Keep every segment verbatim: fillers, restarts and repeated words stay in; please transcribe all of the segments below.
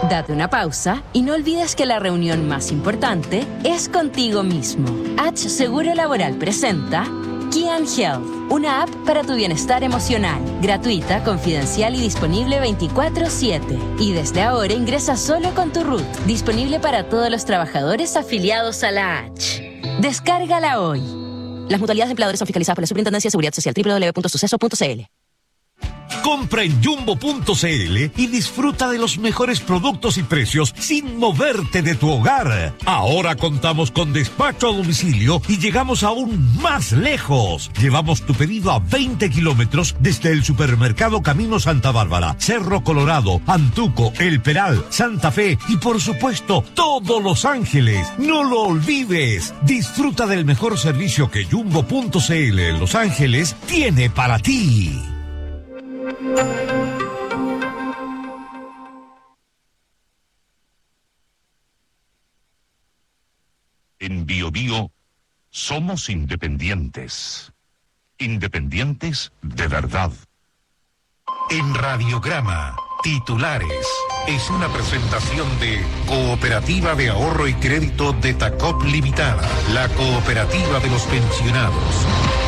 Date una pausa y no olvides que la reunión más importante es contigo mismo. H Seguro Laboral presenta Kian Health, una app para tu bienestar emocional, gratuita, confidencial y disponible veinticuatro siete. Y desde ahora ingresa solo con tu root, disponible para todos los trabajadores afiliados a la H. Descárgala hoy. Las mutualidades de empleadores son fiscalizadas por la Superintendencia de Seguridad Social. doble u doble u doble u punto suceso punto c l. Compra en jumbo punto c l y disfruta de los mejores productos y precios sin moverte de tu hogar. Ahora contamos con despacho a domicilio y llegamos aún más lejos. Llevamos tu pedido a veinte kilómetros desde el supermercado Camino Santa Bárbara, Cerro Colorado, Antuco, El Peral, Santa Fe y por supuesto todo Los Ángeles. No lo olvides. Disfruta del mejor servicio que jumbo punto c l en Los Ángeles tiene para ti. En Bio Bio somos independientes. Independientes de verdad. En Radiograma, titulares. Es una presentación de Cooperativa de Ahorro y Crédito de Tacop Limitada, la cooperativa de los pensionados.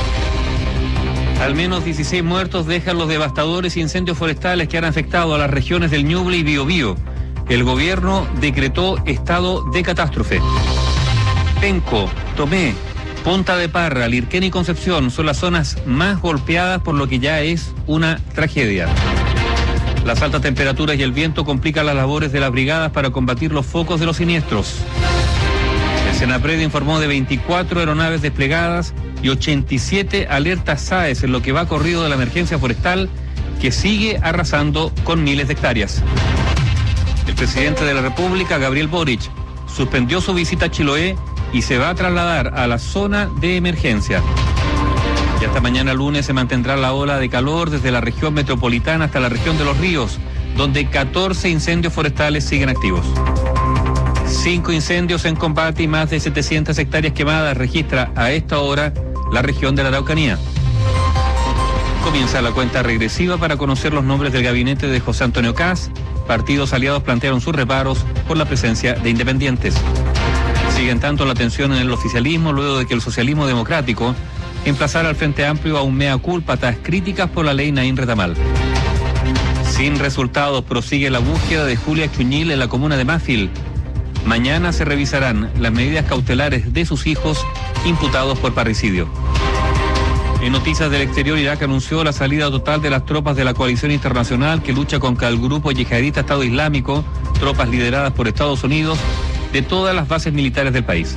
Al menos dieciséis muertos dejan los devastadores incendios forestales que han afectado a las regiones del Ñuble y Biobío. El gobierno decretó estado de catástrofe. Penco, Tomé, Punta de Parra, Lirquén y Concepción son las zonas más golpeadas, por lo que ya es una tragedia. Las altas temperaturas y el viento complican las labores de las brigadas para combatir los focos de los siniestros. El Senapred informó de veinticuatro aeronaves desplegadas y ochenta y siete alertas S A E S en lo que va corrido de la emergencia forestal que sigue arrasando con miles de hectáreas. El presidente de la República, Gabriel Boric, suspendió su visita a Chiloé y se va a trasladar a la zona de emergencia. Y hasta mañana lunes se mantendrá la ola de calor desde la región metropolitana hasta la región de Los Ríos, donde catorce incendios forestales siguen activos. Cinco incendios en combate y más de setecientas hectáreas quemadas registra a esta hora la región de la Araucanía. Comienza la cuenta regresiva para conocer los nombres del gabinete de José Antonio Kast. Partidos aliados plantearon sus reparos por la presencia de independientes. Siguen tanto la tensión en el oficialismo luego de que el socialismo democrático emplazara al Frente Amplio a un mea culpa tras críticas por la ley Naín Retamal. Sin resultados prosigue la búsqueda de Julia Chuñil en la comuna de Mafil. Mañana se revisarán las medidas cautelares de sus hijos imputados por parricidio. En noticias del exterior, Irak anunció la salida total de las tropas de la coalición internacional que lucha contra el grupo yihadista Estado Islámico, tropas lideradas por Estados Unidos, de todas las bases militares del país.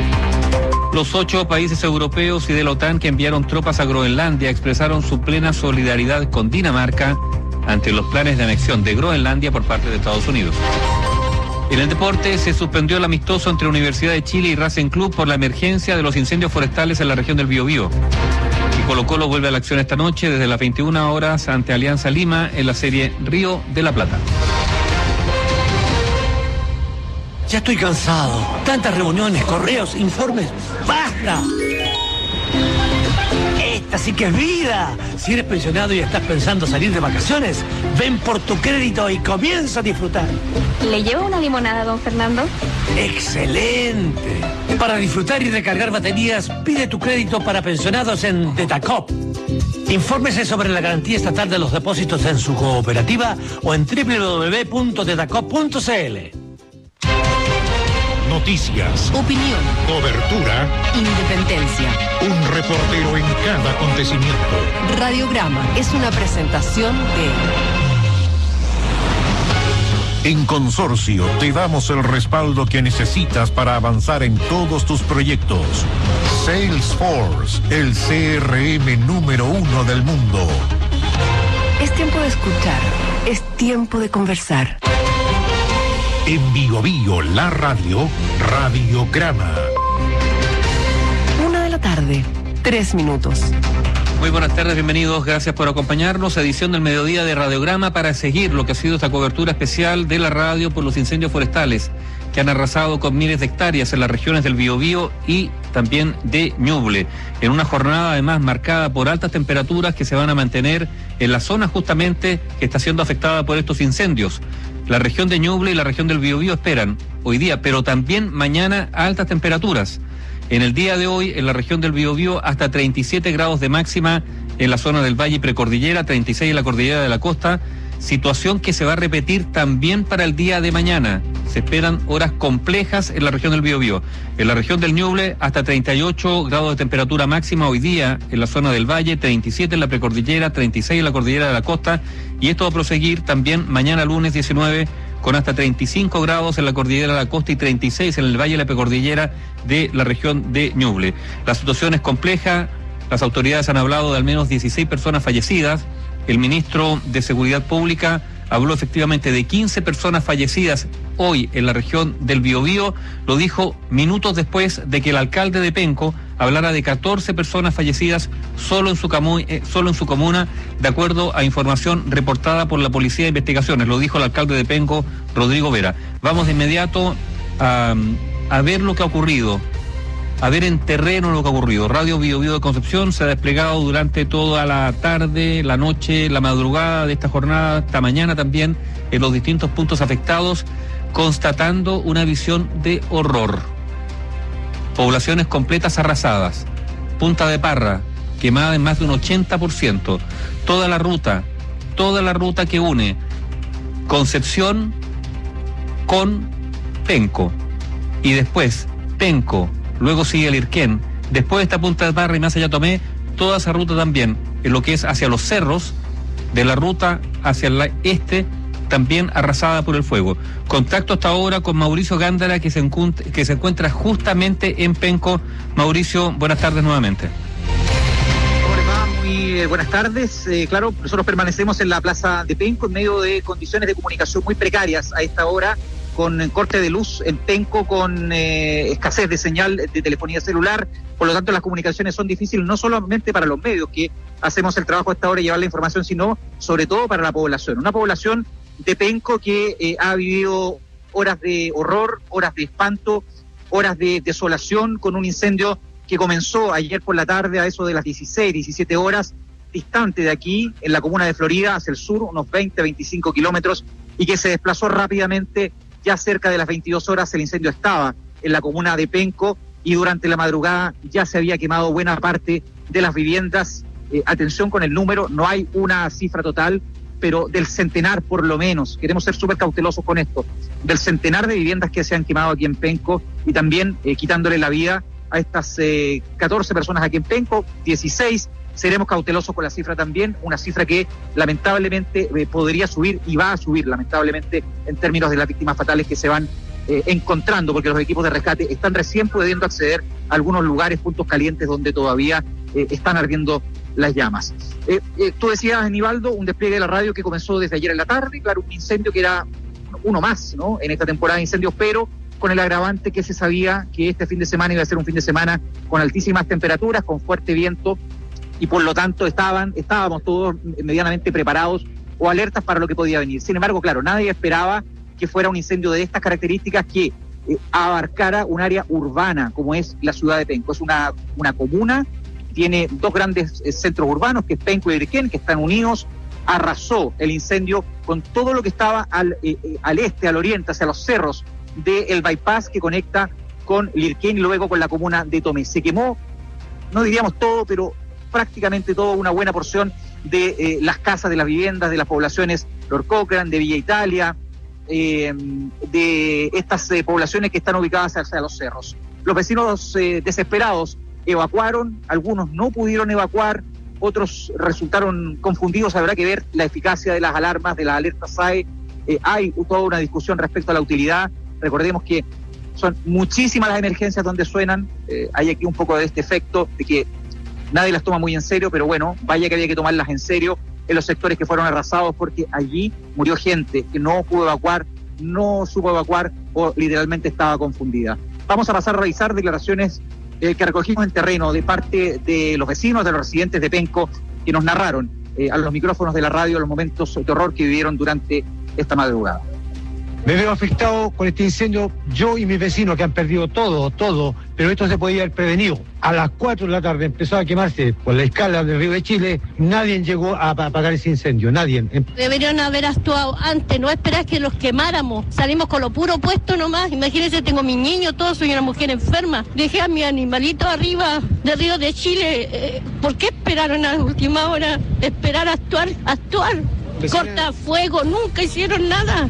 Los ocho países europeos y de la OTAN que enviaron tropas a Groenlandia expresaron su plena solidaridad con Dinamarca ante los planes de anexión de Groenlandia por parte de Estados Unidos. En el deporte se suspendió el amistoso entre Universidad de Chile y Racing Club por la emergencia de los incendios forestales en la región del Biobío. Y Colo-Colo vuelve a la acción esta noche desde las veintiuna horas ante Alianza Lima en la serie Río de la Plata. Ya estoy cansado. Tantas reuniones, correos, informes. ¡Basta! Esta sí que es vida. Si eres pensionado y estás pensando salir de vacaciones, ven por tu crédito y comienza a disfrutar. ¿Le llevo una limonada, don Fernando? ¡Excelente! Para disfrutar y recargar baterías, pide tu crédito para pensionados en Detacop. Infórmese sobre la garantía estatal de los depósitos en su cooperativa o en doble u doble u doble u punto detacop punto c l. Noticias, Opinión, cobertura, independencia. un reportero en cada acontecimiento. Radiograma es una presentación de... En Consorcio te damos el respaldo que necesitas para avanzar en todos tus proyectos. Salesforce, el C R M número uno del mundo. Es tiempo de escuchar, es tiempo de conversar. En Bio Bio, la radio, Radiograma. Una de la tarde, tres minutos. Muy buenas tardes, bienvenidos, gracias por acompañarnos. Edición del mediodía de Radiograma para seguir lo que ha sido esta cobertura especial de la radio por los incendios forestales que han arrasado con miles de hectáreas en las regiones del Biobío y también de Ñuble, en una jornada además marcada por altas temperaturas que se van a mantener en la zona justamente que está siendo afectada por estos incendios. La región de Ñuble y la región del Biobío esperan hoy día, pero también mañana altas temperaturas. En el día de hoy, en la región del Biobío, hasta treinta y siete grados de máxima en la zona del Valle y Precordillera, treinta y seis en la cordillera de la costa, situación que se va a repetir también para el día de mañana. Se esperan horas complejas en la región del Biobío. En la región del Ñuble, hasta treinta y ocho grados de temperatura máxima hoy día en la zona del Valle, treinta y siete en la Precordillera, treinta y seis en la cordillera de la costa, y esto va a proseguir también mañana lunes diecinueve, con hasta treinta y cinco grados en la cordillera de la costa y treinta y seis en el Valle y la Precordillera de la región de Ñuble. La situación es compleja, las autoridades han hablado de al menos dieciséis personas fallecidas. El ministro de Seguridad Pública habló efectivamente de quince personas fallecidas hoy en la región del Biobío. Lo dijo minutos después de que el alcalde de Penco hablara de catorce personas fallecidas solo en su, camu- eh, solo en su comuna, de acuerdo a información reportada por la Policía de Investigaciones. Lo dijo el alcalde de Penco, Rodrigo Vera. Vamos de inmediato a, a ver lo que ha ocurrido. A ver en terreno lo que ha ocurrido. Radio Biobío de Concepción se ha desplegado durante toda la tarde, la noche, la madrugada de esta jornada, esta mañana también, en los distintos puntos afectados, constatando una visión de horror. Poblaciones completas arrasadas. Punta de Parra, quemada en más de un ochenta por ciento. Toda la ruta, toda la ruta que une Concepción con Penco. Y después, Penco. Luego sigue el Irquén, después de esta Punta de Parra y más allá Tomé, toda esa ruta también, en lo que es hacia los cerros, de la ruta hacia el este, también arrasada por el fuego. Contacto hasta ahora con Mauricio Gándara, que se, encuent- que se encuentra justamente en Penco. Mauricio, buenas tardes nuevamente. ¿Cómo les va? Muy eh, buenas tardes. Eh, claro, nosotros permanecemos en la plaza de Penco en medio de condiciones de comunicación muy precarias a esta hora, con corte de luz en Penco, con eh, escasez de señal de telefonía celular. Por lo tanto, las comunicaciones son difíciles no solamente para los medios que hacemos el trabajo a esta hora de llevar la información, sino sobre todo para la población. Una población de Penco que eh, ha vivido horas de horror, horas de espanto, horas de desolación, con un incendio que comenzó ayer por la tarde a eso de las dieciséis, diecisiete horas, distante de aquí, en la comuna de Florida, hacia el sur, unos veinte, veinticinco kilómetros, y que se desplazó rápidamente. Ya cerca de las veintidós horas el incendio estaba en la comuna de Penco y durante la madrugada ya se había quemado buena parte de las viviendas. Eh, atención con el número, no hay una cifra total, pero del centenar por lo menos, queremos ser súper cautelosos con esto, del centenar de viviendas que se han quemado aquí en Penco y también eh, quitándole la vida a estas eh, catorce personas aquí en Penco, dieciséis. Seremos cautelosos con la cifra también, una cifra que lamentablemente eh, podría subir y va a subir lamentablemente en términos de las víctimas fatales que se van eh, encontrando, porque los equipos de rescate están recién pudiendo acceder a algunos lugares, puntos calientes donde todavía eh, están ardiendo las llamas. Eh, eh, tú decías, Aníbaldo, un despliegue de la radio que comenzó desde ayer en la tarde, claro, un incendio que era uno más, ¿no?, en esta temporada de incendios, pero con el agravante que se sabía que este fin de semana iba a ser un fin de semana con altísimas temperaturas, con fuerte viento, y por lo tanto estaban, estábamos todos medianamente preparados o alertas para lo que podía venir. Sin embargo, claro, nadie esperaba que fuera un incendio de estas características que eh, abarcara un área urbana como es la ciudad de Penco. Es una, una comuna, tiene dos grandes eh, centros urbanos, que es Penco y Irquén, que están unidos. Arrasó el incendio con todo lo que estaba al, eh, eh, al este, al oriente, hacia los cerros del bypass que conecta con Lirquén y luego con la comuna de Tomé. Se quemó, no diríamos todo, pero prácticamente todo, una buena porción de eh, las casas, de las viviendas, de las poblaciones Lord Cochrane, de Villa Italia, eh, de estas eh, poblaciones que están ubicadas hacia los cerros. Los vecinos eh, desesperados evacuaron, algunos no pudieron evacuar, otros resultaron confundidos. Habrá que ver la eficacia de las alarmas, de las alertas S A E. Eh, hay toda una discusión respecto a la utilidad. Recordemos que son muchísimas las emergencias donde suenan. Eh, hay aquí un poco de este efecto de que nadie las toma muy en serio, pero bueno, vaya que había que tomarlas en serio en los sectores que fueron arrasados, porque allí murió gente que no pudo evacuar, no supo evacuar o literalmente estaba confundida. Vamos a pasar a revisar declaraciones eh, que recogimos en terreno de parte de los vecinos, de los residentes de Penco, que nos narraron eh, a los micrófonos de la radio los momentos de horror que vivieron durante esta madrugada. Me veo afectado con este incendio, yo y mis vecinos que han perdido todo, todo, pero esto se podía haber prevenido. A las cuatro de la tarde empezó a quemarse por la escala del Río de Chile, nadie llegó a apagar ese incendio, nadie. Deberían haber actuado antes, no esperar que los quemáramos. Salimos con lo puro puesto nomás. Imagínense, tengo mi niño, todo, soy una mujer enferma. Dejé a mi animalito arriba del Río de Chile. Eh, ¿Por qué esperaron a la última hora? Esperar a actuar, actuar. Corta fuego, nunca hicieron nada.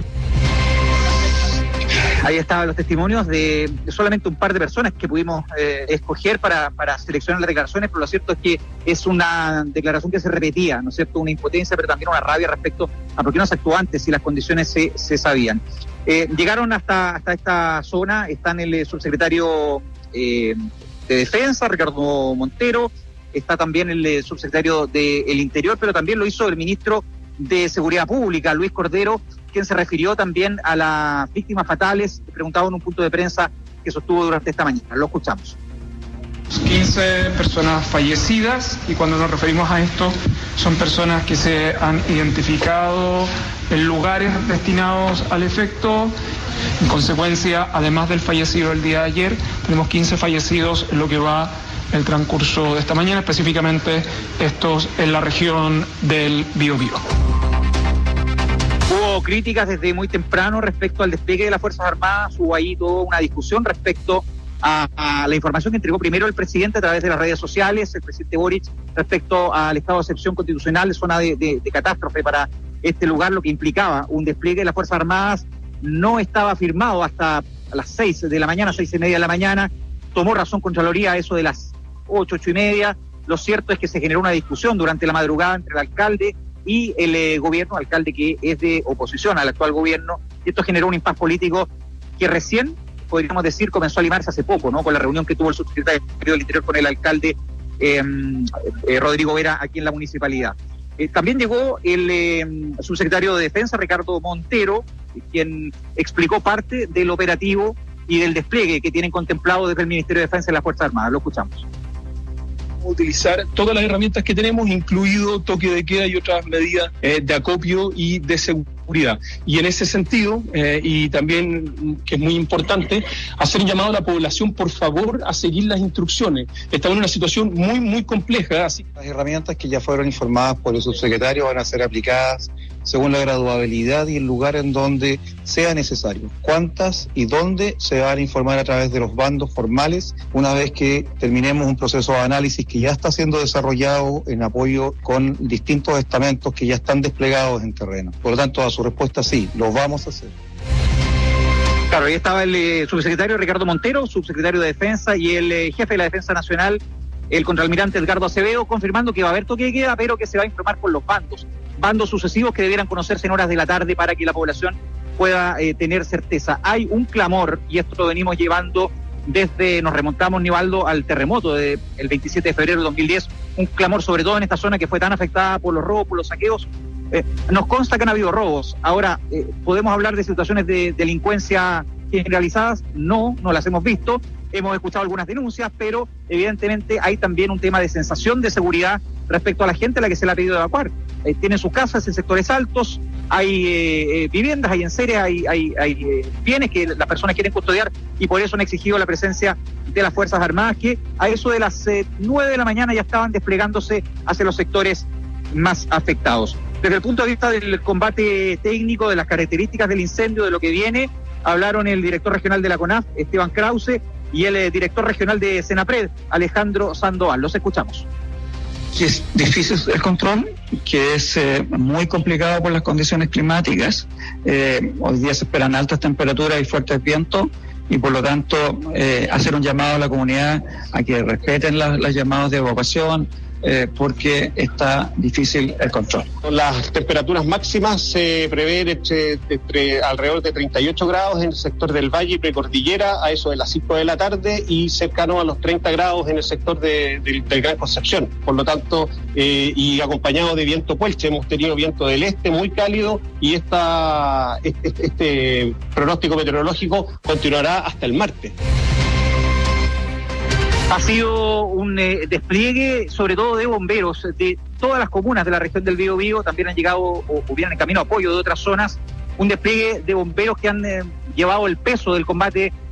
Ahí estaban los testimonios de solamente un par de personas que pudimos eh, escoger para, para seleccionar las declaraciones, pero lo cierto es que es una declaración que se repetía, ¿no es cierto? Una impotencia, pero también una rabia respecto a por qué no se actuó antes si las condiciones se, se sabían. Eh, llegaron hasta, hasta esta zona, están el subsecretario eh, de Defensa, Ricardo Montero, está también el subsecretario del Interior, pero también lo hizo el ministro de Seguridad Pública, Luis Cordero, quien se refirió también a las víctimas fatales, preguntado en un punto de prensa que sostuvo durante esta mañana. Lo escuchamos. quince personas fallecidas, y cuando nos referimos a esto son personas que se han identificado en lugares destinados al efecto. En consecuencia, además del fallecido el día de ayer, tenemos quince fallecidos en lo que va el transcurso de esta mañana, específicamente estos en la región del Biobío. Hubo críticas desde muy temprano respecto al despliegue de las Fuerzas Armadas, hubo ahí toda una discusión respecto a, a la información que entregó primero el presidente a través de las redes sociales, el presidente Boric, respecto al estado de excepción constitucional, zona de, de, de catástrofe para este lugar, lo que implicaba un despliegue de las Fuerzas Armadas. No estaba firmado hasta las seis de la mañana, seis y media de la mañana, tomó razón Contraloría a eso de las ocho, ocho y media. Lo cierto es que se generó una discusión durante la madrugada entre el alcalde y el eh, gobierno, alcalde que es de oposición al actual gobierno, y esto generó un impasse político que recién, podríamos decir, comenzó a limarse hace poco, ¿no? Con la reunión que tuvo el subsecretario del Interior con el alcalde eh, eh, Rodrigo Vera aquí en la municipalidad. Eh, también llegó el eh, subsecretario de Defensa, Ricardo Montero, quien explicó parte del operativo y del despliegue que tienen contemplado desde el Ministerio de Defensa y las Fuerzas Armadas. Lo escuchamos. Utilizar todas las herramientas que tenemos, incluido toque de queda y otras medidas eh, de acopio y de seguridad. Y en ese sentido, eh, y también, que es muy importante, hacer un llamado a la población, por favor, a seguir las instrucciones. Estamos en una situación muy, muy compleja. Así. Las herramientas que ya fueron informadas por el subsecretario van a ser aplicadas según la graduabilidad y el lugar en donde sea necesario. Cuántas y dónde se van a informar a través de los bandos formales una vez que terminemos un proceso de análisis que ya está siendo desarrollado en apoyo con distintos estamentos que ya están desplegados en terreno. Por lo tanto, a su respuesta sí, lo vamos a hacer. Claro, ahí estaba el eh, subsecretario Ricardo Montero, subsecretario de Defensa, y el eh, jefe de la Defensa Nacional, el contraalmirante Edgardo Acevedo, confirmando que va a haber toque de queda, pero que se va a informar por los bandos. Bandos sucesivos que debieran conocerse en horas de la tarde para que la población pueda eh, tener certeza. Hay un clamor, y esto lo venimos llevando desde, nos remontamos, Nivaldo, al terremoto del veintisiete de febrero de dos mil diez, un clamor sobre todo en esta zona que fue tan afectada por los robos, por los saqueos. Eh, nos consta que han habido robos. Ahora, eh, ¿podemos hablar de situaciones de delincuencia generalizadas? No, no las hemos visto. Hemos escuchado algunas denuncias, pero evidentemente hay también un tema de sensación de seguridad respecto a la gente a la que se le ha pedido evacuar. Eh, tienen sus casas en sectores altos, hay eh, eh, viviendas, hay enseres, hay, hay, hay eh, bienes que las personas quieren custodiar, y por eso han exigido la presencia de las Fuerzas Armadas, que a eso de las eh, nueve de la mañana ya estaban desplegándose hacia los sectores más afectados. Desde el punto de vista del combate técnico, de las características del incendio, de lo que viene, hablaron el director regional de la CONAF, Esteban Krause, y el eh, director regional de Senapred, Alejandro Sandoval. Los escuchamos. Que es difícil el control, que es eh, muy complicado por las condiciones climáticas. Eh, hoy día se esperan altas temperaturas y fuertes vientos, y por lo tanto eh, hacer un llamado a la comunidad a que respeten las, las llamadas de evacuación, eh, porque está difícil el control. Las temperaturas máximas se prevén entre, entre alrededor de treinta y ocho grados en el sector del Valle y Precordillera a eso de las cinco de la tarde, y cercano a los treinta grados en el sector de, de, del Gran Concepción. Por lo tanto, eh, y acompañado de viento puelche, hemos tenido viento del este muy cálido, y esta, este, este pronóstico meteorológico continuará hasta el martes. Ha sido un eh, despliegue, sobre todo de bomberos, de todas las comunas de la región del Biobío. También han llegado o, o vienen en camino apoyo de otras zonas. Un despliegue de bomberos que han eh, llevado el peso del combate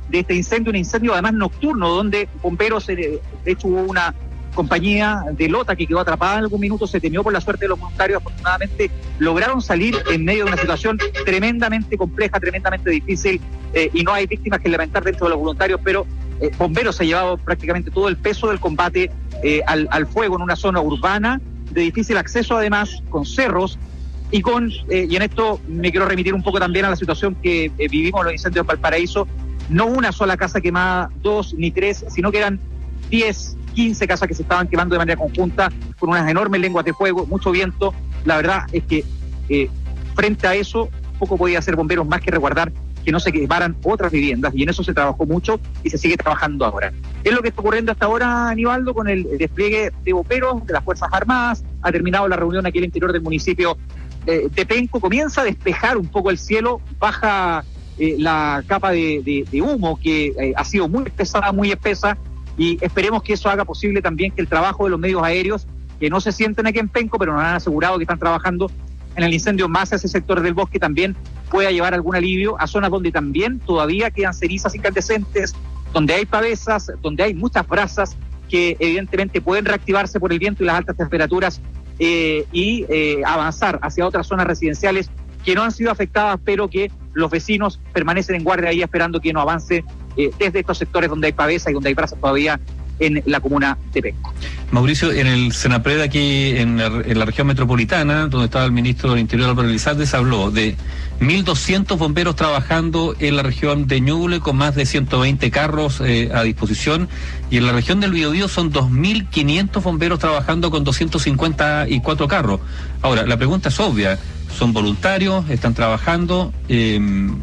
de este incendio, un incendio además nocturno, donde bomberos, de hecho hubo una compañía de Lota que quedó atrapada en algún minuto, se temió por la suerte de los voluntarios, afortunadamente lograron salir en medio de una situación tremendamente compleja, tremendamente difícil, eh, y no hay víctimas que lamentar dentro de los voluntarios, pero eh, bomberos se ha llevado prácticamente todo el peso del combate eh, al, al fuego en una zona urbana, de difícil acceso además, con cerros, y con eh, y en esto me quiero remitir un poco también a la situación que eh, vivimos en los incendios de Valparaíso, no una sola casa quemada, dos ni tres, sino que eran diez, quince casas que se estaban quemando de manera conjunta, con unas enormes lenguas de fuego, mucho viento. La verdad es que eh, frente a eso, poco podía hacer bomberos más que resguardar que no se quemaran otras viviendas, y en eso se trabajó mucho y se sigue trabajando ahora. Es lo que está ocurriendo hasta ahora, Aníbaldo, con el despliegue de bomberos de las Fuerzas Armadas. Ha terminado la reunión aquí al interior del municipio eh, de Penco, comienza a despejar un poco el cielo, baja eh, la capa de, de, de humo que eh, ha sido muy pesada, muy espesa, y esperemos que eso haga posible también que el trabajo de los medios aéreos, que no se sienten aquí en Penco, pero nos han asegurado que están trabajando en el incendio más a ese sector del bosque, también pueda llevar algún alivio a zonas donde también todavía quedan cenizas incandescentes, donde hay pavesas, donde hay muchas brasas que evidentemente pueden reactivarse por el viento y las altas temperaturas eh, y eh, avanzar hacia otras zonas residenciales que no han sido afectadas, pero que los vecinos permanecen en guardia ahí esperando que no avance eh, desde estos sectores donde hay pavesa y donde hay brasas todavía en la comuna de Penco. Mauricio, en el Senapred aquí en la, en la región metropolitana, donde estaba el ministro del Interior Álvaro Elizalde, se habló de mil doscientos bomberos trabajando en la región de Ñuble con más de ciento veinte carros eh, a disposición, y en la región del Biobío son dos mil quinientos bomberos trabajando con doscientos cincuenta y cuatro carros. Ahora, la pregunta es obvia, son voluntarios, están trabajando, eh,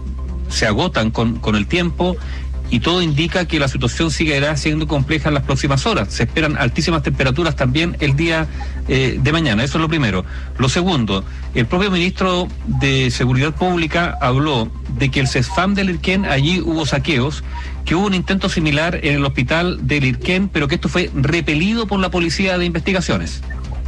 se agotan con, con el tiempo, y todo indica que la situación seguirá siendo compleja en las próximas horas. Se esperan altísimas temperaturas también el día eh, de mañana, eso es lo primero. Lo segundo, el propio ministro de Seguridad Pública habló de que el CESFAM de Lirquén, allí hubo saqueos, que hubo un intento similar en el hospital de Lirquén, pero que esto fue repelido por la Policía de Investigaciones.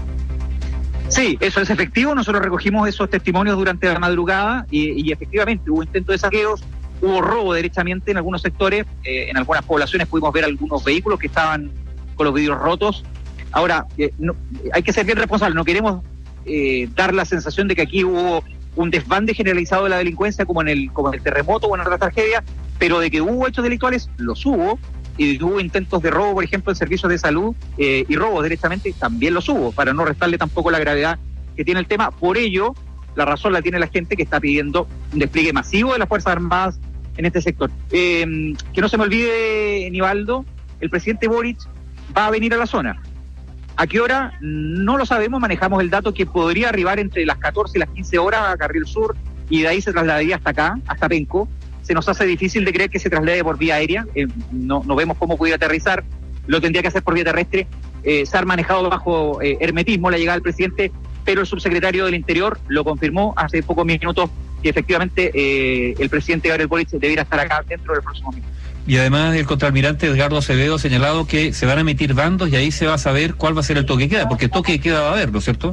Sí, eso es efectivo, nosotros recogimos esos testimonios durante la madrugada y, y efectivamente hubo intento de saqueos. Hubo robo derechamente en algunos sectores, eh, en algunas poblaciones pudimos ver algunos vehículos que estaban con los vidrios rotos. Ahora, eh, no, hay que ser bien responsables, no queremos eh, dar la sensación de que aquí hubo un desbande generalizado de la delincuencia como en el como en el terremoto o en otras tragedias, pero de que hubo hechos delictuales, los hubo, y de que hubo intentos de robo, por ejemplo, en servicios de salud eh, y robos derechamente, también los hubo, para no restarle tampoco la gravedad que tiene el tema. Por ello, la razón la tiene la gente que está pidiendo un despliegue masivo de las Fuerzas Armadas en este sector. Eh, que no se me olvide, Nivaldo, el presidente Boric va a venir a la zona. ¿A qué hora? No lo sabemos, manejamos el dato que podría arribar entre las catorce y las quince horas a Carril Sur, y de ahí se trasladaría hasta acá, hasta Penco. Se nos hace difícil de creer que se traslade por vía aérea, eh, no, no vemos cómo pudiera aterrizar, lo tendría que hacer por vía terrestre. Eh, se ha manejado bajo eh, hermetismo la llegada del presidente, pero el subsecretario del Interior lo confirmó hace pocos minutos que efectivamente eh, el presidente Gabriel Boric debiera estar acá dentro del próximo minuto. Y además el contraalmirante Edgardo Acevedo ha señalado que se van a emitir bandos y ahí se va a saber cuál va a ser el toque de queda, porque toque de queda va a haber, ¿no es cierto?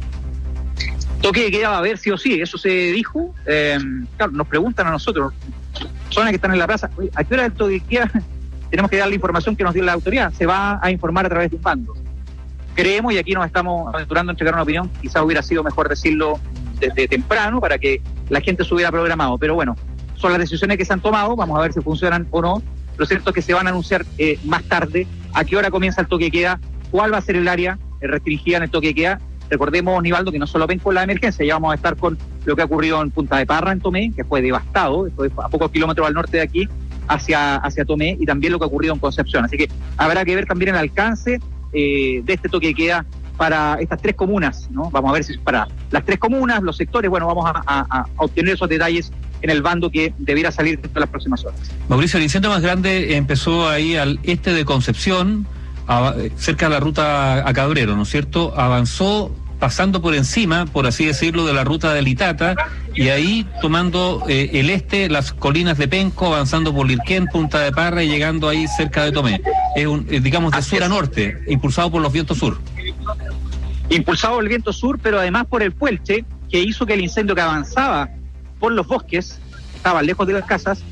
Toque de queda va a haber sí o sí, eso se dijo. Eh, claro, nos preguntan a nosotros, personas que están en la plaza, ¿a qué hora el toque de queda? Tenemos que dar la información que nos dio la autoridad, se va a informar a través de un bando. Creemos, y aquí nos estamos aventurando a entregar una opinión, quizás hubiera sido mejor decirlo desde temprano para que la gente se hubiera programado, pero bueno, son las decisiones que se han tomado, vamos a ver si funcionan o no. Lo cierto es que se van a anunciar eh, más tarde a qué hora comienza el toque de queda, cuál va a ser el área eh, restringida en el toque de queda. Recordemos, Nivaldo, que no solo ven con la emergencia, ya vamos a estar con lo que ha ocurrido en Punta de Parra, en Tomé, que fue devastado, fue a pocos kilómetros al norte de aquí, hacia, hacia Tomé, y también lo que ha ocurrido en Concepción. Así que habrá que ver también el alcance eh, de este toque de queda para estas tres comunas, ¿no? Vamos a ver si es para las tres comunas, los sectores, bueno, vamos a, a, a obtener esos detalles en el bando que debiera salir dentro de las próximas horas. Mauricio, el incendio más grande empezó ahí al este de Concepción, a, cerca de la ruta a Cabrero, ¿no es cierto? Avanzó pasando por encima, por así decirlo, de la ruta de Litata, y ahí tomando eh, el este, las colinas de Penco, avanzando por Lirquén, Punta de Parra y llegando ahí cerca de Tomé. Es un, eh, digamos, de sur a norte, impulsado por los vientos sur. Impulsado por el viento sur, pero además por el puelche, que hizo que el incendio que avanzaba por los bosques, estaba lejos de las casas,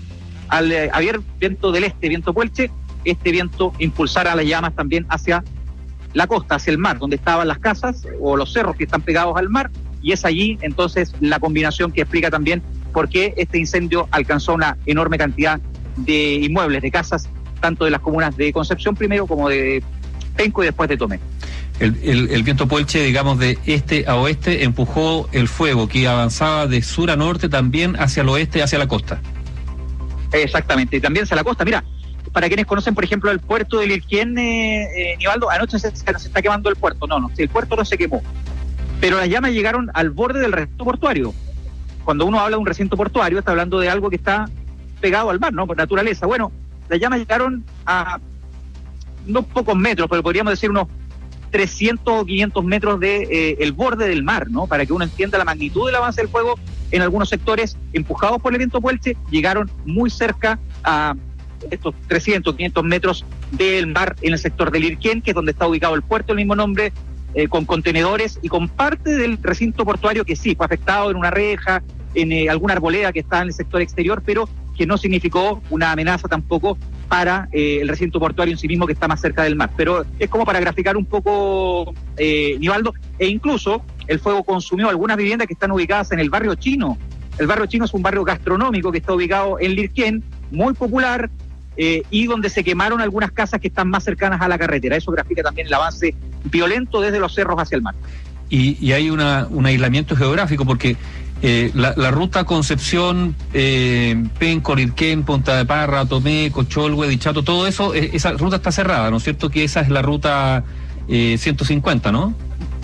al eh, haber viento del este, viento puelche, este viento impulsara las llamas también hacia la costa, hacia el mar, donde estaban las casas o los cerros que están pegados al mar, y es allí entonces la combinación que explica también por qué este incendio alcanzó una enorme cantidad de inmuebles, de casas, tanto de las comunas de Concepción primero como de Penco y después de Tomé. El, el, el viento puelche, digamos, de este a oeste empujó el fuego que avanzaba de sur a norte también hacia el oeste, hacia la costa. Exactamente, y también hacia la costa. Mira, para quienes conocen, por ejemplo, el puerto de Lirquén, eh, eh, Nivaldo, anoche se, se está quemando el puerto. No, no, el puerto no se quemó. Pero las llamas llegaron al borde del recinto portuario. Cuando uno habla de un recinto portuario, está hablando de algo que está pegado al mar, ¿no? Por naturaleza. Bueno, las llamas llegaron a no pocos metros, pero podríamos decir unos trescientos o quinientos metros de eh, el borde del mar, ¿no? Para que uno entienda la magnitud del avance del fuego, en algunos sectores, empujados por el viento puelche, llegaron muy cerca a estos trescientos, quinientos metros del mar en el sector de Lirquén, que es donde está ubicado el puerto del mismo nombre, eh, con contenedores y con parte del recinto portuario que sí, fue afectado en una reja, en eh, alguna arboleda que está en el sector exterior, pero que no significó una amenaza tampoco para eh, el recinto portuario en sí mismo, que está más cerca del mar. Pero es como para graficar un poco, eh, Nivaldo, e incluso el fuego consumió algunas viviendas que están ubicadas en el barrio chino. El barrio chino es un barrio gastronómico que está ubicado en Lirquén, muy popular, eh, y donde se quemaron algunas casas que están más cercanas a la carretera. Eso grafica también el avance violento desde los cerros hacia el mar. Y, y hay una, un aislamiento geográfico, porque eh, la, la ruta Concepción, eh, Penco, Lirquén, Punta de Parra, Tomé, Cocholhue, Dichato, todo eso, eh, esa ruta está cerrada, ¿no es cierto? Que esa es la ruta eh, ciento cincuenta, ¿no?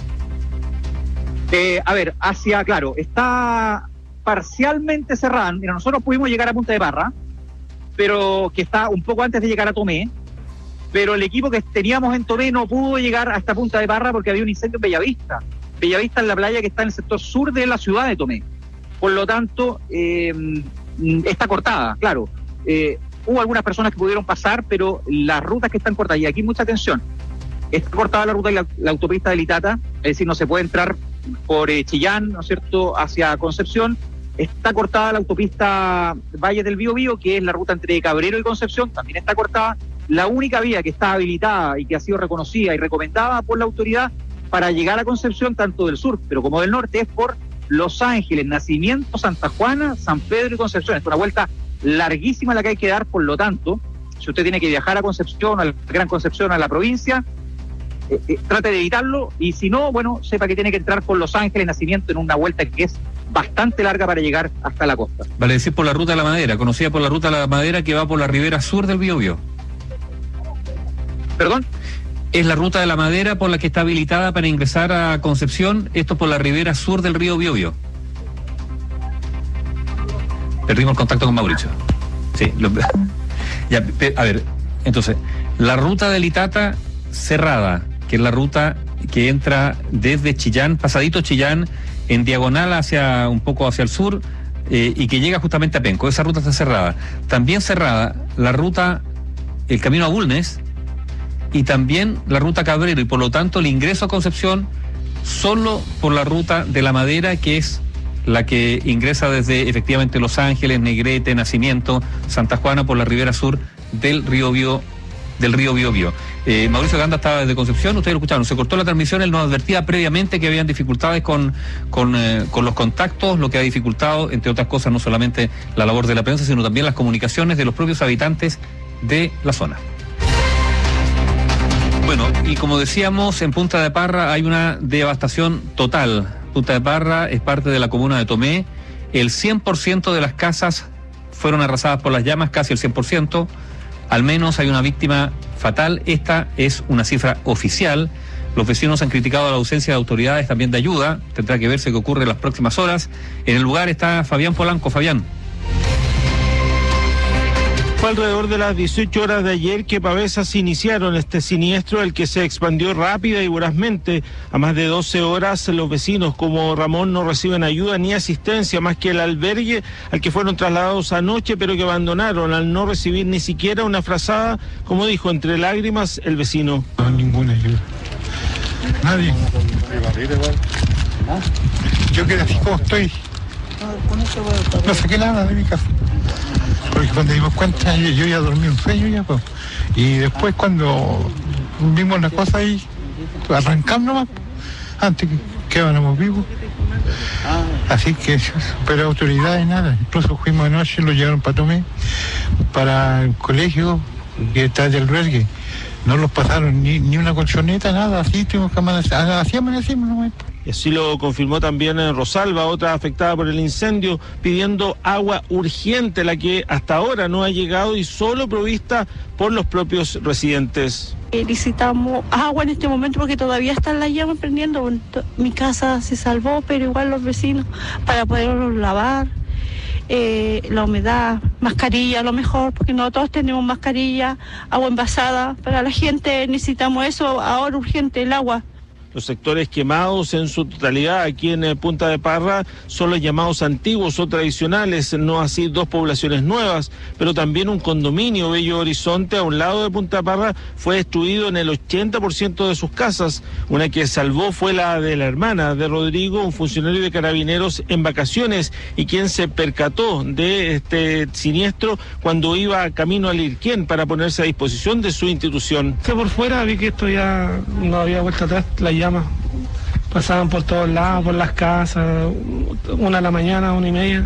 Eh, a ver, hacia, claro, está parcialmente cerrada. Mira, nosotros pudimos llegar a Punta de Parra, pero que está un poco antes de llegar a Tomé, pero el equipo que teníamos en Tomé no pudo llegar hasta Punta de Parra porque había un incendio en Bellavista. Bellavista es la playa que está en el sector sur de la ciudad de Tomé. Por lo tanto, eh, está cortada, claro. Eh, hubo algunas personas que pudieron pasar, pero las rutas que están cortadas, y aquí mucha atención, está cortada la ruta de la, la autopista de Litata, es decir, no se puede entrar por eh, Chillán, ¿no es cierto?, hacia Concepción. Está cortada la autopista Valle del Biobío, que es la ruta entre Cabrero y Concepción, también está cortada. La única vía que está habilitada y que ha sido reconocida y recomendada por la autoridad para llegar a Concepción, tanto del sur pero como del norte, es por Los Ángeles, Nacimiento, Santa Juana, San Pedro y Concepción. Es una vuelta larguísima la que hay que dar. Por lo tanto, si usted tiene que viajar a Concepción, a la Gran Concepción, a la provincia, eh, eh, trate de evitarlo, y si no, bueno, sepa que tiene que entrar por Los Ángeles, Nacimiento, en una vuelta que es bastante larga para llegar hasta la costa. Vale decir, por la ruta de la Madera, conocida por la ruta de la Madera, que va por la ribera sur del Biobío. ¿Perdón? Es la ruta de la Madera por la que está habilitada para ingresar a Concepción, esto por la ribera sur del río Biobío. Perdimos el contacto con Mauricio. Sí, lo, ya, a ver, entonces, la ruta de Litata cerrada, que es la ruta que entra desde Chillán, pasadito Chillán, en diagonal hacia un poco hacia el sur, eh, y que llega justamente a Penco. Esa ruta está cerrada. También cerrada la ruta, el camino a Bulnes, y también la ruta Cabrero, y por lo tanto el ingreso a Concepción solo por la ruta de la Madera, que es la que ingresa desde efectivamente Los Ángeles, Negrete, Nacimiento, Santa Juana, por la ribera sur del río Bio, del río Biobío. Eh, Mauricio Ganda estaba desde Concepción, ustedes lo escucharon, se cortó la transmisión, él nos advertía previamente que habían dificultades con, con, eh, con los contactos, lo que ha dificultado, entre otras cosas, no solamente la labor de la prensa, sino también las comunicaciones de los propios habitantes de la zona. Bueno, y como decíamos, en Punta de Parra hay una devastación total. Punta de Parra es parte de la comuna de Tomé. El cien por ciento de las casas fueron arrasadas por las llamas, casi el cien por ciento. Al menos hay una víctima fatal. Esta es una cifra oficial. Los vecinos han criticado la ausencia de autoridades también de ayuda. Tendrá que verse qué ocurre en las próximas horas. En el lugar está Fabián Polanco. Fabián. Fue alrededor de las dieciocho horas de ayer que pavesas iniciaron este siniestro, el que se expandió rápida y vorazmente. A más de doce horas, los vecinos como Ramón no reciben ayuda ni asistencia más que el albergue al que fueron trasladados anoche, pero que abandonaron al no recibir ni siquiera una frazada, como dijo entre lágrimas el vecino. No, ninguna ayuda. Nadie. Yo quedé así como estoy. No saqué nada de mi casa. Porque cuando dimos cuenta, yo, yo ya dormí un sueño ya, pues. Y después cuando vimos la cosa ahí, arrancamos nomás, antes que quedáramos vivos. Así que, pero autoridades nada, incluso fuimos anoche, lo llevaron para Tomé, para el colegio que está del albergue. No los pasaron ni, ni una colchoneta, nada, así tuvimos que amanecer, así amanecimos nomás. Y así lo confirmó también en Rosalba, otra afectada por el incendio, pidiendo agua urgente, la que hasta ahora no ha llegado y solo provista por los propios residentes. Necesitamos agua en este momento porque todavía están las llamas prendiendo. Mi casa se salvó, pero igual los vecinos, para poderlos lavar. Eh, la humedad, mascarilla a lo mejor, porque no todos tenemos mascarilla, agua envasada. Para la gente necesitamos eso, ahora urgente, el agua. Los sectores quemados en su totalidad aquí en Punta de Parra son los llamados antiguos o tradicionales, no así dos poblaciones nuevas, pero también un condominio, Bello Horizonte, a un lado de Punta de Parra, fue destruido en el ochenta por ciento de sus casas. Una que salvó fue la de la hermana de Rodrigo, un funcionario de Carabineros en vacaciones y quien se percató de este siniestro cuando iba camino al Irquén para ponerse a disposición de su institución. Por fuera vi que esto ya no había vuelta atrás, la llamas pasaban por todos lados, por las casas, una de la mañana, una y media,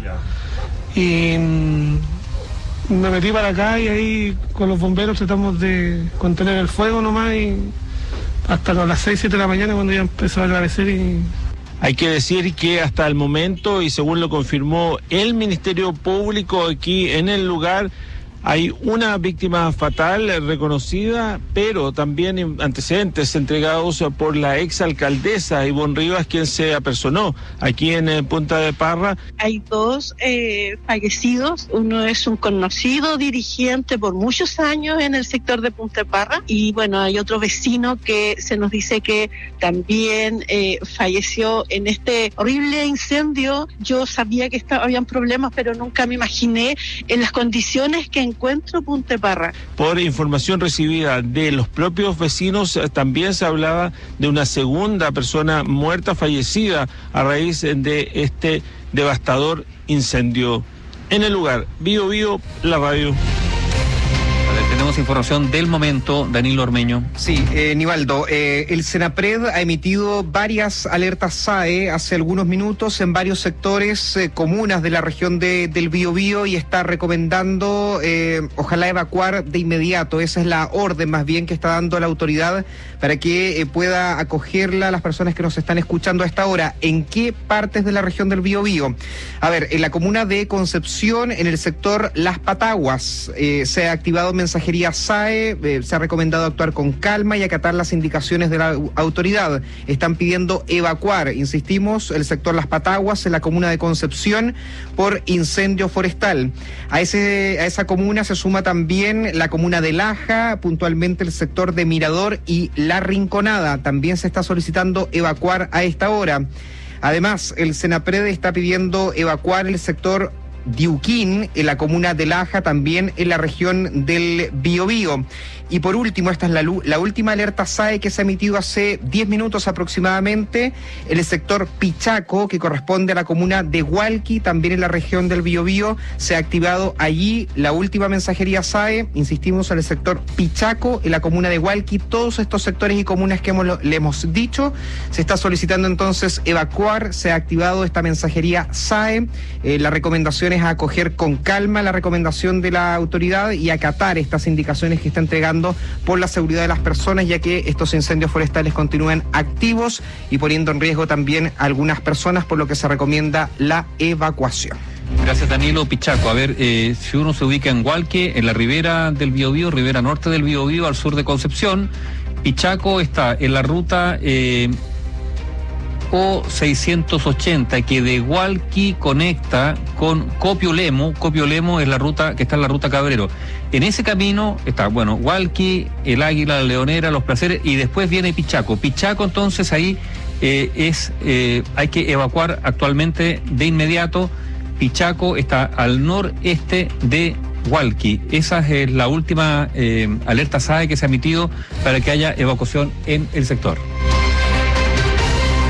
y mm, me metí para acá y ahí con los bomberos tratamos de contener el fuego nomás y hasta las seis, siete de la mañana cuando ya empezó a agradecer. Y hay que decir que hasta el momento, y según lo confirmó el Ministerio Público aquí en el lugar, hay una víctima fatal reconocida, pero también antecedentes entregados por la exalcaldesa Ivonne Rivas, quien se apersonó aquí en Punta de Parra. Hay dos eh, fallecidos, uno es un conocido dirigente por muchos años en el sector de Punta de Parra, y bueno, hay otro vecino que se nos dice que también eh, falleció en este horrible incendio. Yo sabía que estaba, habían problemas, pero nunca me imaginé en las condiciones que encuentro Punta de Parra. Por información recibida de los propios vecinos, también se hablaba de una segunda persona muerta, fallecida a raíz de este devastador incendio. En el lugar, Bío Bío, la radio. Tenemos información del momento, Danilo Ormeño. Sí, eh, Nivaldo, eh, el Senapred ha emitido varias alertas S A E hace algunos minutos en varios sectores, eh, comunas de la región de, del Biobío, y está recomendando, eh, ojalá evacuar de inmediato. Esa es la orden más bien que está dando la autoridad para que eh, pueda acogerla a las personas que nos están escuchando a esta hora. ¿En qué partes de la región del Biobío? A ver, en la comuna de Concepción, en el sector Las Pataguas, eh, se ha activado mensajería S A E, eh, se ha recomendado actuar con calma y acatar las indicaciones de la autoridad. Están pidiendo evacuar, insistimos, el sector Las Pataguas en la comuna de Concepción por incendio forestal. A, ese, a esa comuna se suma también la comuna de Laja, puntualmente el sector de Mirador y La Rinconada. También se está solicitando evacuar a esta hora. Además, el Senapred está pidiendo evacuar el sector Diuquín, en la comuna de Laja, también en la región del Biobío. Y por último, esta es la, la última alerta S A E que se ha emitido hace diez minutos aproximadamente, en el sector Pichaco, que corresponde a la comuna de Hualqui, también en la región del Biobío. Se ha activado allí la última mensajería S A E, insistimos, en el sector Pichaco, en la comuna de Hualqui. Todos estos sectores y comunas que hemos, le hemos dicho, se está solicitando entonces evacuar. Se ha activado esta mensajería S A E. Eh, la recomendación es acoger con calma la recomendación de la autoridad y acatar estas indicaciones que está entregando por la seguridad de las personas, ya que estos incendios forestales continúan activos y poniendo en riesgo también a algunas personas, por lo que se recomienda la evacuación. Gracias, Danilo. Pichaco, a ver, eh, si uno se ubica en Hualqui, en la ribera del Biobío, ribera norte del Biobío, al sur de Concepción, Pichaco está en la ruta eh, O seiscientos ochenta, que de Hualqui conecta con Copiolemo. Copiolemo es la ruta que está en la ruta Cabrero. En ese camino está, bueno, Hualqui, el Águila, la Leonera, Los Placeres, y después viene Pichaco. Pichaco, entonces, ahí eh, es eh, hay que evacuar actualmente de inmediato. Pichaco está al noreste de Hualqui. Esa es la última eh, alerta S A E que se ha emitido para que haya evacuación en el sector.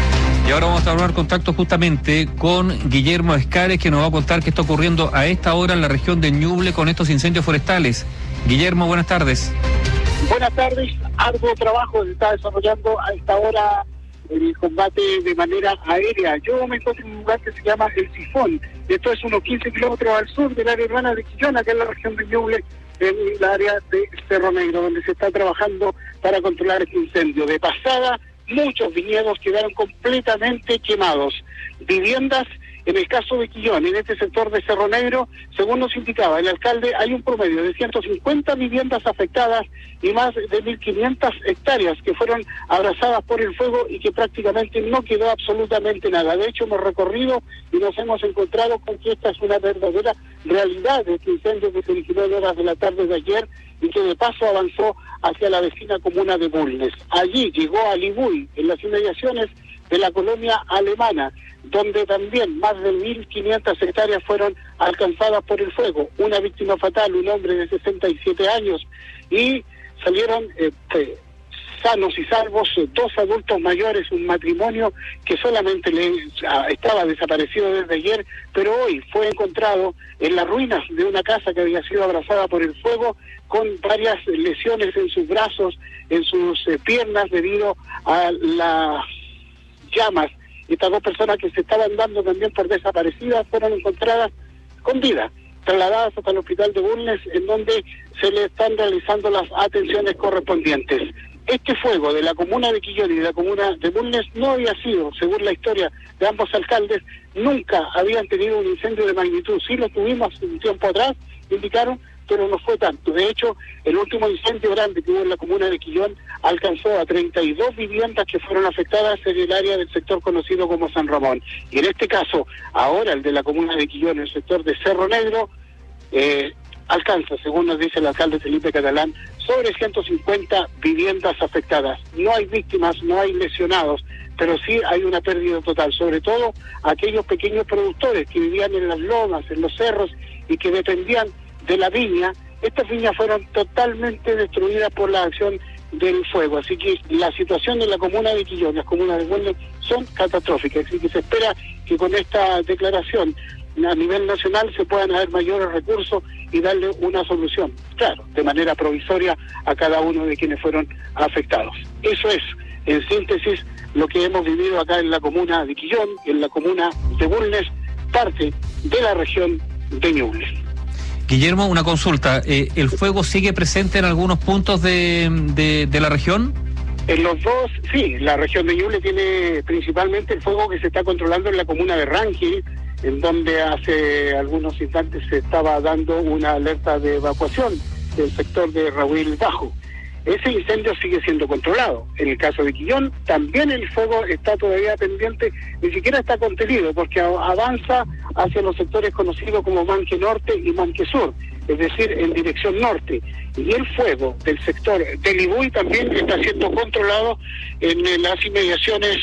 Y ahora vamos a hablar contacto justamente con Guillermo Escares, que nos va a contar qué está ocurriendo a esta hora en la región de Ñuble con estos incendios forestales. Guillermo, buenas tardes. Buenas tardes. Arduo trabajo se está desarrollando a esta hora el combate de manera aérea. Yo me encuentro en un lugar que se llama El Sifón. Esto es unos quince kilómetros al sur del área urbana de Quillón, acá en la región de Ñuble, en el área de Cerro Negro, donde se está trabajando para controlar este incendio. De pasada, muchos viñedos quedaron completamente quemados. Viviendas, en el caso de Quillón, en este sector de Cerro Negro, según nos indicaba el alcalde, hay un promedio de ciento cincuenta viviendas afectadas y más de mil quinientas hectáreas que fueron abrazadas por el fuego y que prácticamente no quedó absolutamente nada. De hecho, hemos recorrido y nos hemos encontrado con que esta es una verdadera realidad de este incendio que se originó en horas de la tarde de ayer y que de paso avanzó hacia la vecina comuna de Bulnes. Allí llegó a Libuy, en las inmediaciones de la colonia alemana, donde también más de mil quinientas hectáreas fueron alcanzadas por el fuego. Una víctima fatal, un hombre de sesenta y siete años, y salieron eh, eh, sanos y salvos dos adultos mayores, un matrimonio que solamente le, ah, estaba desaparecido desde ayer, pero hoy fue encontrado en las ruinas de una casa que había sido abrazada por el fuego, con varias lesiones en sus brazos, en sus eh, piernas, debido a las llamas. Estas dos personas que se estaban dando también por desaparecidas fueron encontradas con vida, trasladadas hasta el hospital de Bulnes, en donde se le están realizando las atenciones correspondientes. Este fuego de la comuna de Quillón y de la comuna de Bulnes no había sido, según la historia de ambos alcaldes, nunca habían tenido un incendio de magnitud. Sí lo tuvimos un tiempo atrás, indicaron, pero no fue tanto. De hecho, el último incendio grande que hubo en la comuna de Quillón alcanzó a treinta y dos viviendas que fueron afectadas en el área del sector conocido como San Ramón. Y en este caso, ahora el de la comuna de Quillón, el sector de Cerro Negro, eh, alcanza, según nos dice el alcalde Felipe Catalán, sobre ciento cincuenta viviendas afectadas. No hay víctimas, no hay lesionados, pero sí hay una pérdida total, sobre todo aquellos pequeños productores que vivían en las lomas, en los cerros, y que dependían de la viña. Estas viñas fueron totalmente destruidas por la acción del fuego, así que la situación en la comuna de Quillón, las comunas de Bulnes, son catastróficas, así que se espera que con esta declaración a nivel nacional se puedan haber mayores recursos y darle una solución, claro, de manera provisoria a cada uno de quienes fueron afectados. Eso es, en síntesis, lo que hemos vivido acá en la comuna de Quillón, en la comuna de Bulnes, parte de la región de Ñuble. Guillermo, una consulta. Eh, ¿El fuego sigue presente en algunos puntos de, de, de la región? En los dos, sí. La región de Ñuble tiene principalmente el fuego que se está controlando en la comuna de Rangel, en donde hace algunos instantes se estaba dando una alerta de evacuación del sector de Raúl Bajo. Ese incendio sigue siendo controlado. En el caso de Quillón, también el fuego está todavía pendiente, ni siquiera está contenido, porque avanza hacia los sectores conocidos como Manque Norte y Manque Sur, es decir, en dirección norte. Y el fuego del sector de Libuy también está siendo controlado en las inmediaciones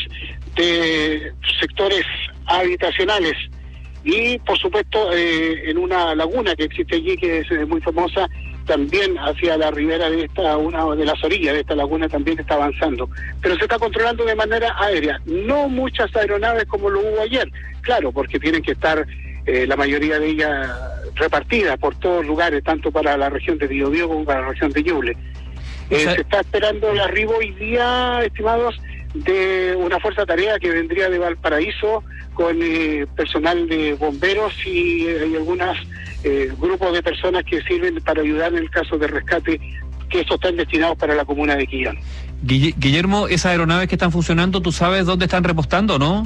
de sectores habitacionales. Y, por supuesto, eh, en una laguna que existe allí, que es muy famosa, también hacia la ribera de esta, una de las orillas de esta laguna también está avanzando. Pero se está controlando de manera aérea. No muchas aeronaves como lo hubo ayer, claro, porque tienen que estar eh, la mayoría de ellas repartidas por todos lugares, tanto para la región de Biobío como para la región de Ñuble. Eh, o sea, se está esperando el arribo hoy día, estimados, de una fuerza tarea que vendría de Valparaíso con eh, personal de bomberos y eh, hay algunos eh, grupos de personas que sirven para ayudar en el caso de rescate, que estos están destinados para la comuna de Quillón. Guillermo, esas aeronaves que están funcionando, ¿tú sabes dónde están repostando, no?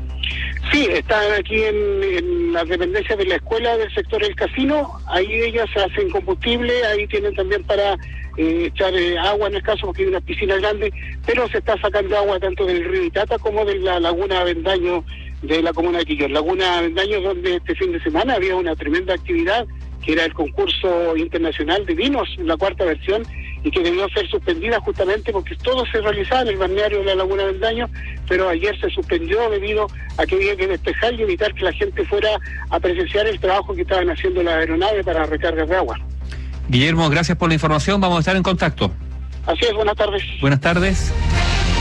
Sí, están aquí en, en las dependencias de la escuela del sector del casino. Ahí ellas hacen combustible, ahí tienen también para eh, echar eh, agua en el caso, porque hay una piscina grande, pero se está sacando agua tanto del río Itata como de la laguna Avendaño de la comuna de Quillón. Laguna Avendaño, donde este fin de semana había una tremenda actividad, que era el concurso internacional de vinos, la cuarta versión, y que debió ser suspendida justamente porque todo se realizaba en el balneario de la Laguna Avendaño, pero ayer se suspendió debido a que había que despejar y evitar que la gente fuera a presenciar el trabajo que estaban haciendo las aeronaves para recargas de agua. Guillermo, gracias por la información, vamos a estar en contacto. Así es, buenas tardes. Buenas tardes.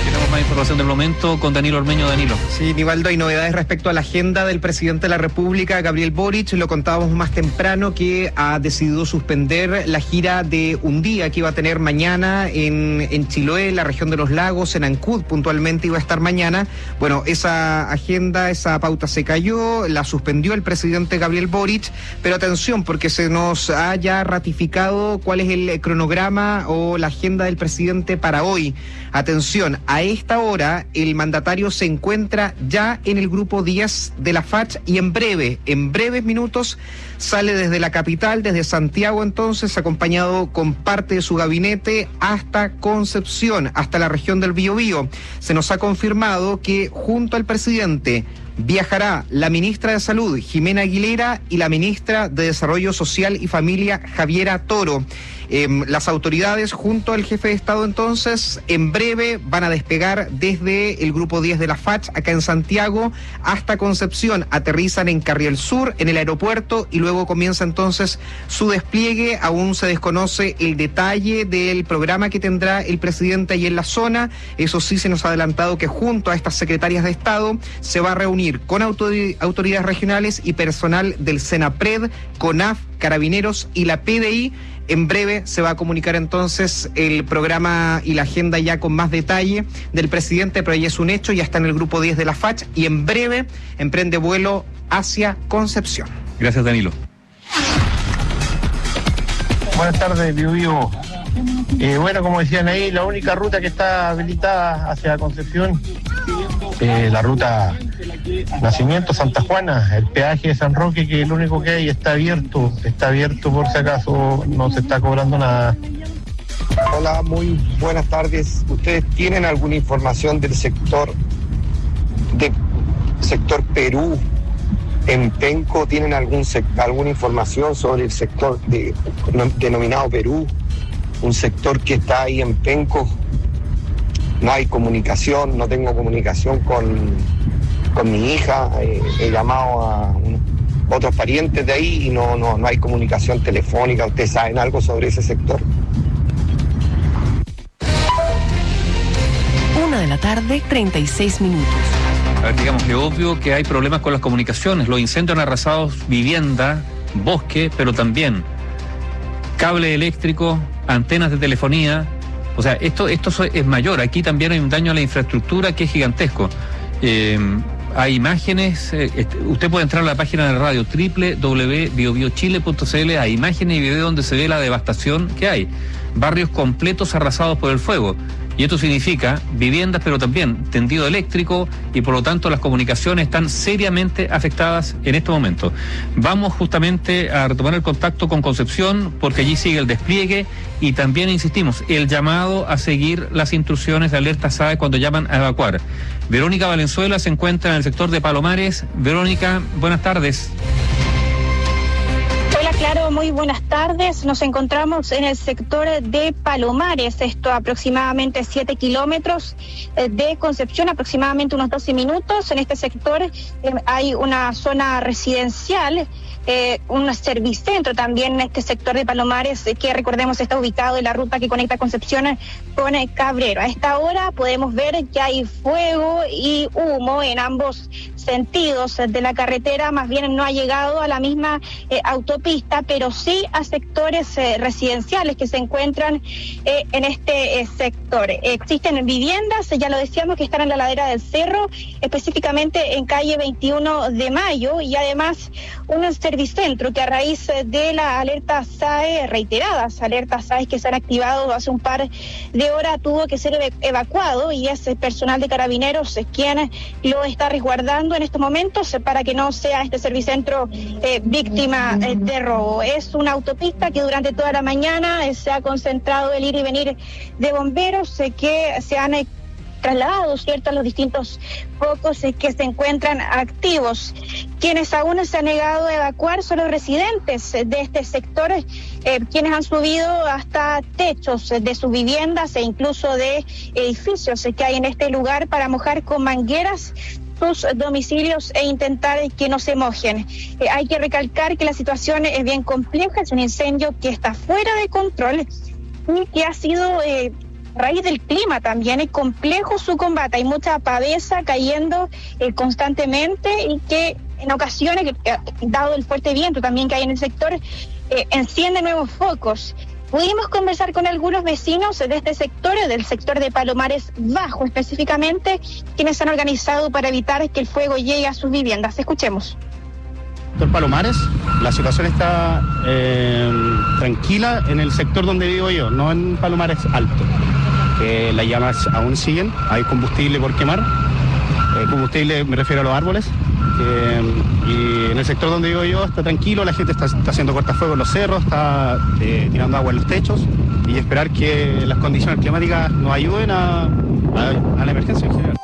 Tenemos más información del momento con Danilo Ormeño. Danilo. Sí, Nivaldo, hay novedades respecto a la agenda del presidente de la República, Gabriel Boric. Lo contábamos más temprano que ha decidido suspender la gira de un día que iba a tener mañana en, en Chiloé, la región de los lagos, en Ancud puntualmente iba a estar mañana. Bueno, esa agenda, esa pauta se cayó, la suspendió el presidente Gabriel Boric, pero atención porque se nos ha ya ratificado cuál es el cronograma o la agenda del presidente para hoy. Atención, a esta hora el mandatario se encuentra ya en el grupo diez de la F A C y en breve, en breves minutos, sale desde la capital, desde Santiago entonces, acompañado con parte de su gabinete hasta Concepción, hasta la región del Biobío. Se nos ha confirmado que junto al presidente viajará la ministra de Salud, Jimena Aguilera, y la ministra de Desarrollo Social y Familia, Javiera Toro. Eh, las autoridades junto al jefe de Estado entonces en breve van a despegar desde el grupo diez de la F A C acá en Santiago hasta Concepción, aterrizan en Carriel Sur en el aeropuerto y luego comienza entonces su despliegue. Aún se desconoce el detalle del programa que tendrá el presidente ahí en la zona. Eso sí, se nos ha adelantado que junto a estas secretarias de Estado se va a reunir con autoridades regionales y personal del SENAPRED, CONAF, Carabineros y la P D I. En breve se va a comunicar entonces el programa y la agenda ya con más detalle del presidente, pero ya es un hecho, ya está en el grupo diez de la F A C y en breve emprende vuelo hacia Concepción. Gracias, Danilo. Buenas tardes, Bio Bio. Eh, bueno, como decían ahí, la única ruta que está habilitada hacia Concepción, eh, la ruta Nacimiento Santa Juana, el peaje de San Roque, que es lo único que hay, está abierto, está abierto por si acaso, no se está cobrando nada. Hola, muy buenas tardes. ¿Ustedes tienen alguna información del sector de sector Perú en Penco? ¿Tienen algún alguna información sobre el sector de, denominado Perú? Un sector que está ahí en Penco. No hay comunicación, no tengo comunicación con, con mi hija. Eh, he llamado a un, otros parientes de ahí y no, no, no hay comunicación telefónica. ¿Ustedes saben algo sobre ese sector? Una de la tarde, treinta y seis minutos. A ver, digamos que obvio que hay problemas con las comunicaciones. Los incendios han arrasado vivienda, bosque, pero también cable eléctrico, antenas de telefonía. O sea, esto, esto es mayor. Aquí también hay un daño a la infraestructura que es gigantesco. Eh, hay imágenes, eh, usted puede entrar a la página de la radio doble u doble u doble u punto bio bio chile punto c l, hay imágenes y videos donde se ve la devastación que hay. Barrios completos arrasados por el fuego. Y esto significa viviendas, pero también tendido eléctrico, y por lo tanto las comunicaciones están seriamente afectadas en este momento. Vamos justamente a retomar el contacto con Concepción, porque allí sigue el despliegue, y también insistimos, el llamado a seguir las instrucciones de alerta S A E cuando llaman a evacuar. Verónica Valenzuela se encuentra en el sector de Palomares. Verónica, buenas tardes. Claro, muy buenas tardes. Nos encontramos en el sector de Palomares, esto aproximadamente siete kilómetros de Concepción, aproximadamente unos doce minutos. En este sector eh, hay una zona residencial, eh, un servicentro también en este sector de Palomares, eh, que recordemos está ubicado en la ruta que conecta Concepción con eh, Cabrero. A esta hora podemos ver que hay fuego y humo en ambos sentidos de la carretera. Más bien no ha llegado a la misma eh, autopista, pero sí a sectores eh, residenciales que se encuentran eh, en este eh, sector. Eh, existen viviendas, ya lo decíamos, que están en la ladera del cerro, específicamente en calle veintiuno de mayo, y además un servicentro que a raíz de la alerta S A E, reiteradas alertas S A E que se han activado hace un par de horas, tuvo que ser ev- evacuado, y es el personal de Carabineros quien lo está resguardando en estos momentos para que no sea este servicentro eh, víctima eh, de robo. Es una autopista que durante toda la mañana eh, se ha concentrado el ir y venir de bomberos eh, que se han eh, trasladado, ¿cierto?, a los distintos focos eh, que se encuentran activos. Quienes aún se han negado a evacuar son los residentes eh, de este sector, eh, quienes han subido hasta techos eh, de sus viviendas e incluso de edificios eh, que hay en este lugar para mojar con mangueras sus domicilios e intentar que no se mojen. Eh, hay que recalcar que la situación es bien compleja, es un incendio que está fuera de control y que ha sido eh, A raíz del clima también es complejo su combate, hay mucha pavesa cayendo eh, constantemente y que en ocasiones, eh, dado el fuerte viento también que hay en el sector, eh, enciende nuevos focos. Pudimos conversar con algunos vecinos de este sector, del sector de Palomares Bajo específicamente, quienes se han organizado para evitar que el fuego llegue a sus viviendas. Escuchemos. Sector Palomares, la situación está eh, tranquila en el sector donde vivo yo, no en Palomares Alto. Que las llamas aún siguen, hay combustible por quemar, eh, combustible me refiero a los árboles, eh, y en el sector donde vivo yo está tranquilo, la gente está, está haciendo cortafuegos en los cerros, está eh, tirando agua en los techos, y esperar que las condiciones climáticas nos ayuden a, a, a la emergencia en general.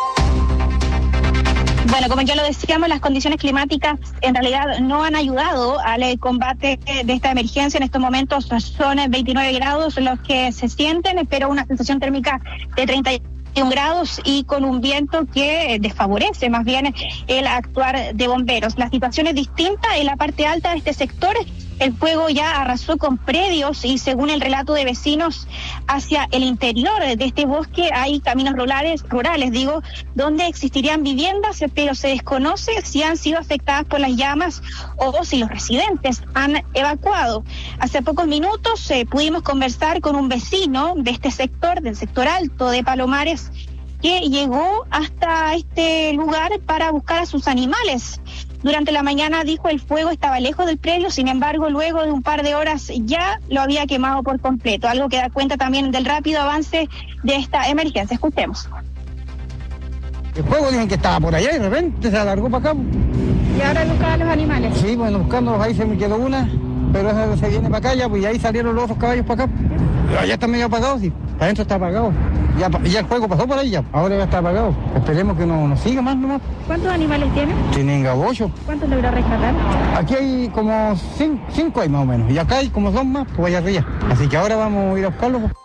Bueno, como ya lo decíamos, las condiciones climáticas en realidad no han ayudado al combate de esta emergencia. En estos momentos son veintinueve grados los que se sienten, pero una sensación térmica de treinta y un grados y con un viento que desfavorece más bien el actuar de bomberos. La situación es distinta en la parte alta de este sector. El fuego ya arrasó con predios y según el relato de vecinos hacia el interior de este bosque hay caminos rurales, rurales digo, donde existirían viviendas, pero se desconoce si han sido afectadas por las llamas o si los residentes han evacuado. Hace pocos minutos eh, pudimos conversar con un vecino de este sector, del sector alto de Palomares, que llegó hasta este lugar para buscar a sus animales. Durante la mañana, dijo, el fuego estaba lejos del predio, sin embargo, luego de un par de horas ya lo había quemado por completo, algo que da cuenta también del rápido avance de esta emergencia. Escuchemos. El fuego dicen que estaba por allá y de repente se alargó para acá. ¿Y ahora buscaban los animales? Sí, bueno, buscándolos ahí se me quedó una, pero esa se viene para acá ya, pues y ahí salieron los otros caballos para acá. Allá está medio apagado, sí, adentro está apagado. Ya, ya el fuego pasó por ahí ya, ahora ya está apagado. Esperemos que no nos siga más nomás. ¿Cuántos animales tienen? Tienen ocho. ¿Cuántos logró rescatar? Aquí hay como cinco, cinco hay más o menos, y acá hay como dos más, pues allá arriba. Así que ahora vamos a ir a buscarlos. Pues.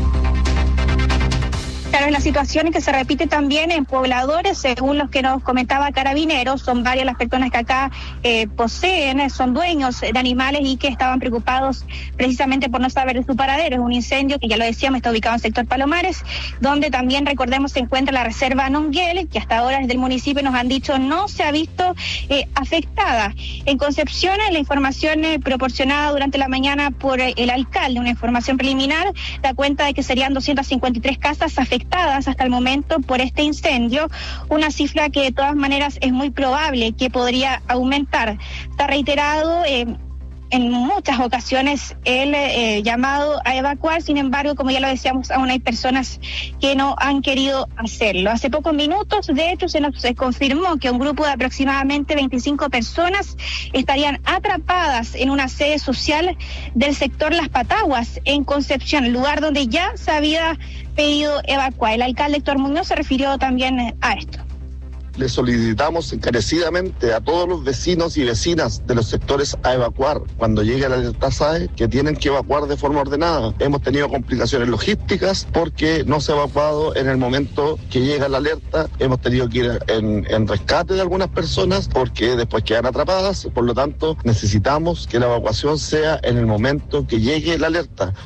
Claro, es la situación que se repite también en pobladores, según los que nos comentaba Carabineros, son varias las personas que acá eh, poseen, son dueños de animales y que estaban preocupados precisamente por no saber de su paradero. Es un incendio que ya lo decíamos, está ubicado en el sector Palomares, donde también recordemos se encuentra la reserva Nonguel, que hasta ahora desde el municipio nos han dicho no se ha visto eh, afectada. En Concepción, la información eh, proporcionada durante la mañana por eh, el alcalde, una información preliminar, da cuenta de que serían doscientas cincuenta y tres casas afectadas hasta el momento por este incendio, una cifra que de todas maneras es muy probable que podría aumentar. Está reiterado eh, en muchas ocasiones el eh, llamado a evacuar, sin embargo, como ya lo decíamos, aún hay personas que no han querido hacerlo. Hace pocos minutos, de hecho, se nos se confirmó que un grupo de aproximadamente veinticinco personas estarían atrapadas en una sede social del sector Las Pataguas, en Concepción, lugar donde ya se había pedido evacuar. El alcalde Héctor Muñoz se refirió también a esto. Le solicitamos encarecidamente a todos los vecinos y vecinas de los sectores a evacuar cuando llegue la alerta S A E, que tienen que evacuar de forma ordenada. Hemos tenido complicaciones logísticas porque no se ha evacuado en el momento que llega la alerta. Hemos tenido que ir en, en rescate de algunas personas porque después quedan atrapadas. Por lo tanto, necesitamos que la evacuación sea en el momento que llegue la alerta.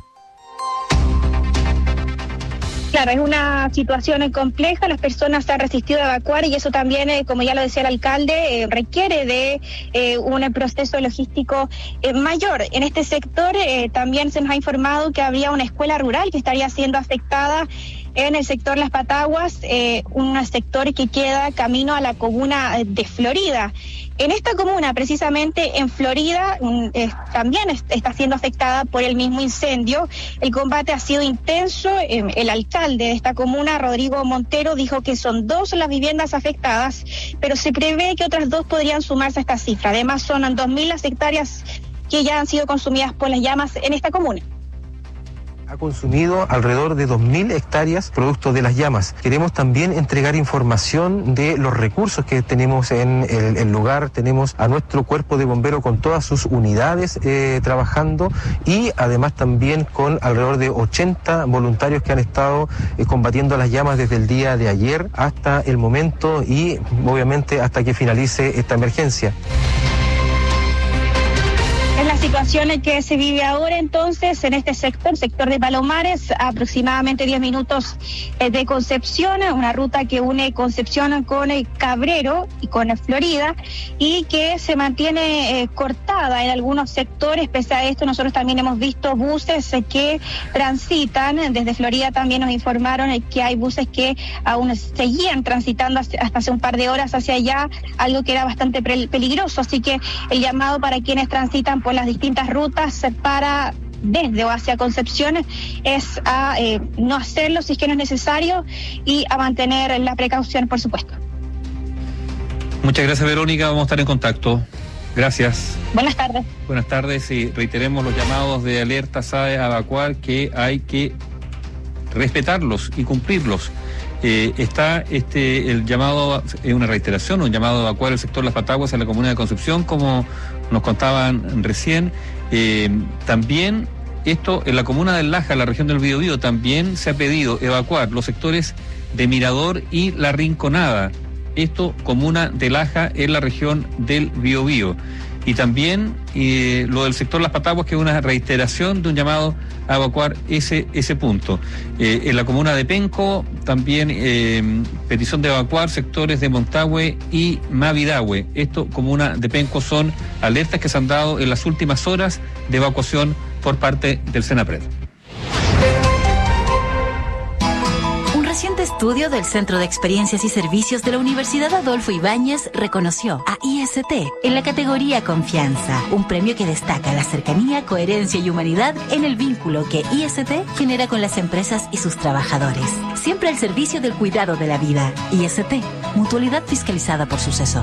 Claro, es una situación compleja, las personas se han resistido a evacuar y eso también, eh, como ya lo decía el alcalde, eh, requiere de eh, un proceso logístico eh, mayor. En este sector eh, también se nos ha informado que habría una escuela rural que estaría siendo afectada en el sector Las Pataguas, eh, un sector que queda camino a la comuna de Florida. En esta comuna, precisamente en Florida, eh, también es, está siendo afectada por el mismo incendio. El combate ha sido intenso. Eh, el alcalde de esta comuna, Rodrigo Montero, dijo que son dos las viviendas afectadas, pero se prevé que otras dos podrían sumarse a esta cifra. Además, son dos mil las hectáreas que ya han sido consumidas por las llamas en esta comuna. Ha consumido alrededor de dos mil hectáreas producto de las llamas. Queremos también entregar información de los recursos que tenemos en el, el lugar. Tenemos a nuestro cuerpo de bomberos con todas sus unidades eh, trabajando y además también con alrededor de ochenta voluntarios que han estado eh, combatiendo las llamas desde el día de ayer hasta el momento y obviamente hasta que finalice esta emergencia. Es la situación que se vive ahora entonces en este sector, sector de Palomares, aproximadamente diez minutos de Concepción, una ruta que une Concepción con Cabrero y con Florida y que se mantiene eh, cortada en algunos sectores. Pese a esto, nosotros también hemos visto buses eh, que transitan. Desde Florida también nos informaron eh, que hay buses que aún seguían transitando hasta, hasta hace un par de horas hacia allá, algo que era bastante pre- peligroso. Así que el llamado para quienes transitan por las distintas rutas eh, para desde o hacia Concepción es a eh, no hacerlo si es que no es necesario y a mantener la precaución, por supuesto. Muchas gracias, Verónica, vamos a estar en contacto. Gracias. Buenas tardes. Buenas tardes y reiteremos los llamados de alerta S A E a evacuar, que hay que respetarlos y cumplirlos. Eh, está este el llamado, es una reiteración, un llamado a evacuar el sector Las Pataguas en la comuna de Concepción, como nos contaban recién. Eh, también esto en la comuna del Laja, en la región del Biobío, también se ha pedido evacuar los sectores de Mirador y La Rinconada. Esto, comuna de Laja, en la región del Biobío. Y también eh, lo del sector Las Pataguas, que es una reiteración de un llamado a evacuar ese ese punto. Eh, en la comuna de Penco, también eh, petición de evacuar sectores de Montagüe y Mavidagüe. Esto, comuna de Penco, son alertas que se han dado en las últimas horas de evacuación por parte del Senapred. Un reciente estudio del Centro de Experiencias y Servicios de la Universidad Adolfo Ibáñez reconoció a I S T en la categoría Confianza, un premio que destaca la cercanía, coherencia y humanidad en el vínculo que I S T genera con las empresas y sus trabajadores. Siempre al servicio del cuidado de la vida. I S T, mutualidad fiscalizada por Suceso.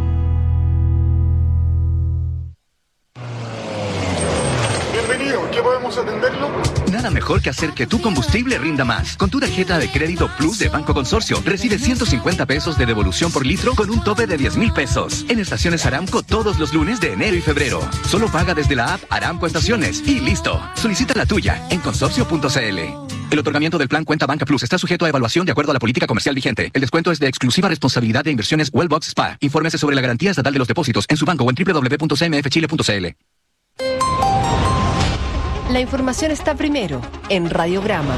Bienvenido, ¿qué podemos atenderlo? Nada mejor que hacer que tu combustible rinda más. Con tu tarjeta de crédito Plus de Banco Consorcio, recibe ciento cincuenta pesos de devolución por litro con un tope de diez mil pesos. En estaciones Aramco todos los lunes de enero y febrero. Solo paga desde la app Aramco Estaciones y listo. Solicita la tuya en consorcio punto c l. El otorgamiento del plan Cuenta Banca Plus está sujeto a evaluación de acuerdo a la política comercial vigente. El descuento es de exclusiva responsabilidad de Inversiones Wellbox S P A. Infórmese sobre la garantía estatal de los depósitos en su banco o en doble u doble u doble u punto c m f chile punto c l. La información está primero en Radiograma.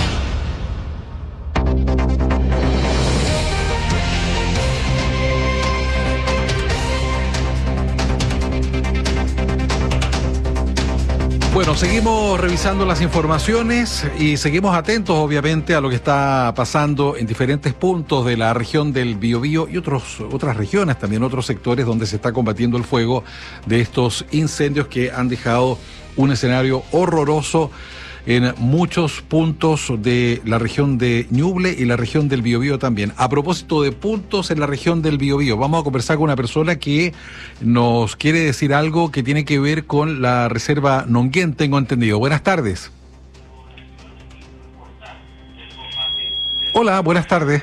Bueno, seguimos revisando las informaciones y seguimos atentos, obviamente, a lo que está pasando en diferentes puntos de la región del Biobío y otros, otras regiones, también otros sectores donde se está combatiendo el fuego de estos incendios que han dejado un escenario horroroso en muchos puntos de la región de Ñuble y la región del Biobío también. A propósito de puntos en la región del Biobío, vamos a conversar con una persona que nos quiere decir algo que tiene que ver con la reserva Nonguén, tengo entendido. Buenas tardes. Hola, buenas tardes.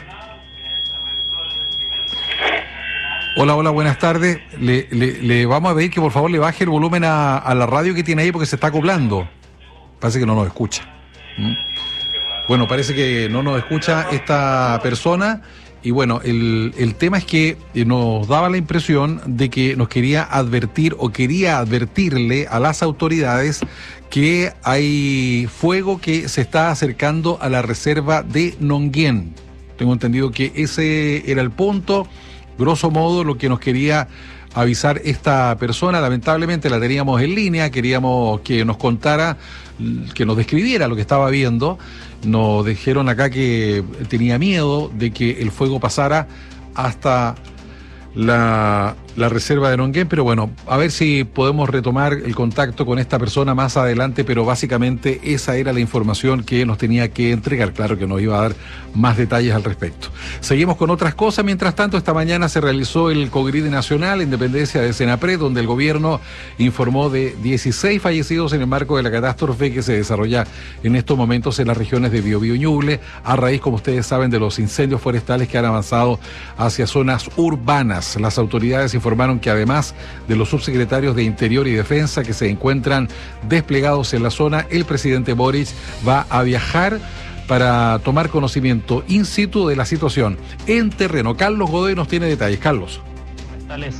Hola, hola, buenas tardes. Le, le, le vamos a pedir que por favor le baje el volumen a, a la radio que tiene ahí porque se está acoplando. Parece que no nos escucha. ¿Mm? Bueno, parece que no nos escucha esta persona. Y bueno, el, el tema es que nos daba la impresión de que nos quería advertir o quería advertirle a las autoridades que hay fuego que se está acercando a la reserva de Nonguén. Tengo entendido que ese era el punto. Grosso modo, lo que nos quería avisar esta persona, lamentablemente la teníamos en línea, queríamos que nos contara, que nos describiera lo que estaba viendo. Nos dijeron acá que tenía miedo de que el fuego pasara hasta la, la reserva de Nonguén, pero bueno, a ver si podemos retomar el contacto con esta persona más adelante, pero básicamente esa era la información que nos tenía que entregar. Claro que nos iba a dar más detalles al respecto. Seguimos con otras cosas. Mientras tanto, esta mañana se realizó el Cogride Nacional, Independencia de Senapred, donde el gobierno informó de dieciséis fallecidos en el marco de la catástrofe que se desarrolla en estos momentos en las regiones de Biobío y Ñuble, a raíz, como ustedes saben, de los incendios forestales que han avanzado hacia zonas urbanas. Las autoridades informaron que además de los subsecretarios de Interior y Defensa que se encuentran desplegados en la zona, el presidente Boric va a viajar para tomar conocimiento in situ de la situación en terreno. Carlos Godoy nos tiene detalles. Carlos.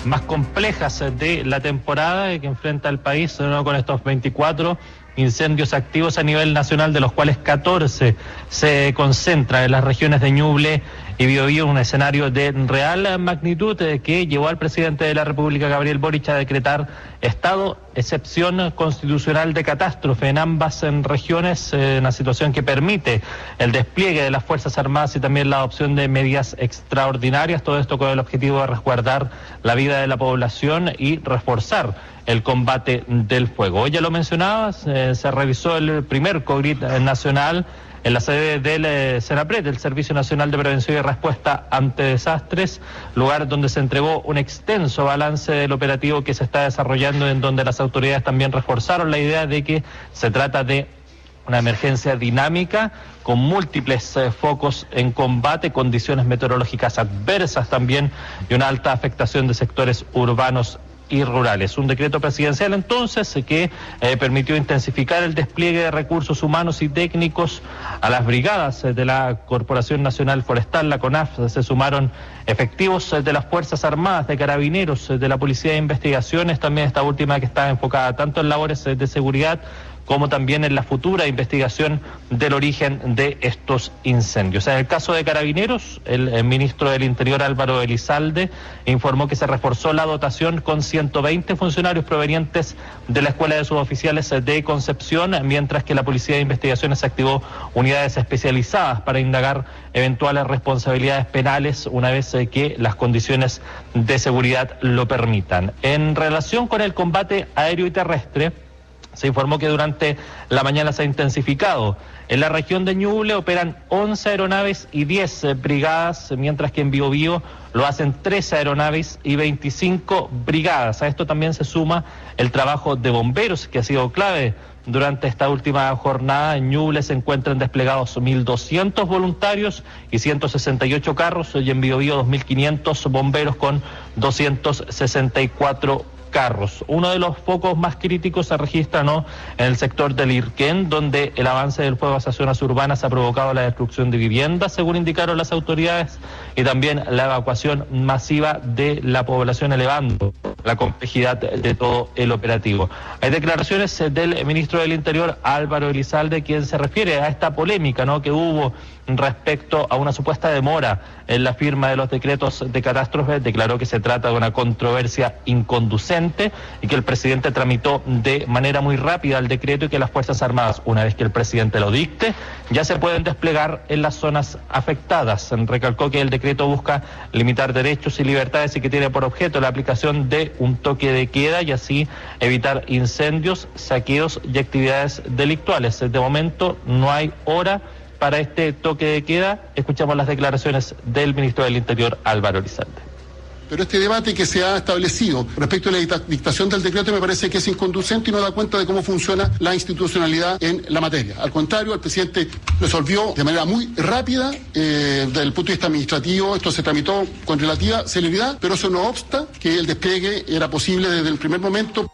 más complejas de la temporada que enfrenta el país, ¿no?, con estos veinticuatro incendios activos a nivel nacional, de los cuales catorce se concentran en las regiones de Ñuble y Biobío, un escenario de real magnitud eh, que llevó al presidente de la República, Gabriel Boric, a decretar estado excepción constitucional de catástrofe en ambas en regiones, eh, una situación que permite el despliegue de las Fuerzas Armadas y también la adopción de medidas extraordinarias, todo esto con el objetivo de resguardar la vida de la población y reforzar el combate del fuego. Hoy ya lo mencionabas, eh, se realizó el primer COGRIT nacional en la sede del eh, SENAPRED, del Servicio Nacional de Prevención y Respuesta ante Desastres, lugar donde se entregó un extenso balance del operativo que se está desarrollando, en donde las autoridades también reforzaron la idea de que se trata de una emergencia dinámica con múltiples eh, focos en combate, condiciones meteorológicas adversas también y una alta afectación de sectores urbanos y rurales. Un decreto presidencial entonces que eh, permitió intensificar el despliegue de recursos humanos y técnicos a las brigadas eh, de la Corporación Nacional Forestal, la CONAF. Se sumaron efectivos eh, de las Fuerzas Armadas, de Carabineros, eh, de la Policía de Investigaciones, también esta última que está enfocada tanto en labores eh, de seguridad como también en la futura investigación del origen de estos incendios. En el caso de Carabineros, el, el ministro del Interior, Álvaro Elizalde, informó que se reforzó la dotación con ciento veinte funcionarios provenientes de la Escuela de Suboficiales de Concepción, mientras que la Policía de Investigaciones activó unidades especializadas para indagar eventuales responsabilidades penales una vez que las condiciones de seguridad lo permitan. En relación con el combate aéreo y terrestre, se informó que durante la mañana se ha intensificado. En la región de Ñuble operan once aeronaves y diez brigadas, mientras que en Biobío lo hacen trece aeronaves y veinticinco brigadas. A esto también se suma el trabajo de bomberos, que ha sido clave durante esta última jornada. En Ñuble se encuentran desplegados mil doscientos voluntarios y ciento sesenta y ocho carros, y en Biobío dos mil quinientos bomberos con doscientos sesenta y cuatro carros. Uno de los focos más críticos se registra, ¿no?, en el sector del Irquén, donde el avance del fuego hacia zonas urbanas ha provocado la destrucción de viviendas, según indicaron las autoridades, y también la evacuación masiva de la población, elevando la complejidad de todo el operativo. Hay declaraciones del ministro del Interior, Álvaro Elizalde, quien se refiere a esta polémica, ¿no?, que hubo respecto a una supuesta demora en la firma de los decretos de catástrofe. Declaró que se trata de una controversia inconducente y que el presidente tramitó de manera muy rápida el decreto, y que las Fuerzas Armadas, una vez que el presidente lo dicte, ya se pueden desplegar en las zonas afectadas. Recalcó que el decreto busca limitar derechos y libertades y que tiene por objeto la aplicación de un toque de queda y así evitar incendios, saqueos y actividades delictuales. De momento no hay hora para este toque de queda. Escuchamos las declaraciones del ministro del Interior, Álvaro Elizalde. Pero este debate que se ha establecido respecto a la dictación del decreto me parece que es inconducente y no da cuenta de cómo funciona la institucionalidad en la materia. Al contrario, el presidente resolvió de manera muy rápida, eh, desde el punto de vista administrativo, esto se tramitó con relativa celeridad, pero eso no obsta que el despliegue era posible desde el primer momento.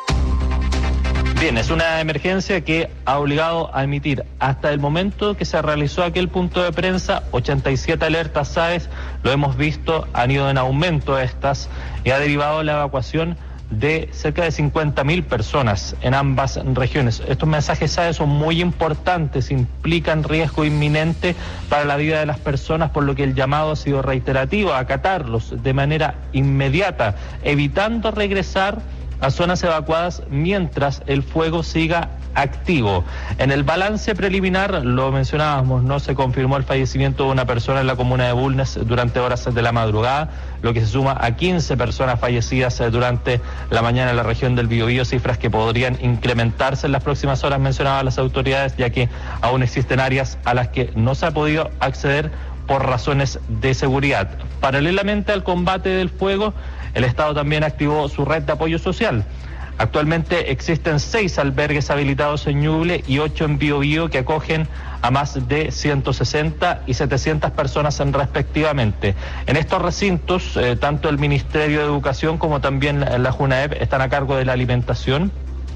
Bien, es una emergencia que ha obligado a emitir hasta el momento que se realizó aquel punto de prensa ochenta y siete alertas S A E S, lo hemos visto, han ido en aumento estas y ha derivado la evacuación de cerca de cincuenta mil personas en ambas regiones. Estos mensajes S A E S son muy importantes, implican riesgo inminente para la vida de las personas, por lo que el llamado ha sido reiterativo a acatarlos de manera inmediata, evitando regresar a zonas evacuadas mientras el fuego siga activo. En el balance preliminar, lo mencionábamos, no se confirmó el fallecimiento de una persona en la comuna de Bulnes durante horas de la madrugada, lo que se suma a quince personas fallecidas durante la mañana en la región del Biobío, cifras que podrían incrementarse en las próximas horas, mencionaban las autoridades, ya que aún existen áreas a las que no se ha podido acceder por razones de seguridad. Paralelamente al combate del fuego, el Estado también activó su red de apoyo social. Actualmente existen seis albergues habilitados en Ñuble y ocho en Biobío que acogen a más de ciento sesenta y setecientas personas respectivamente. En estos recintos, eh, tanto el Ministerio de Educación como también la JUNAEP están a cargo de la alimentación,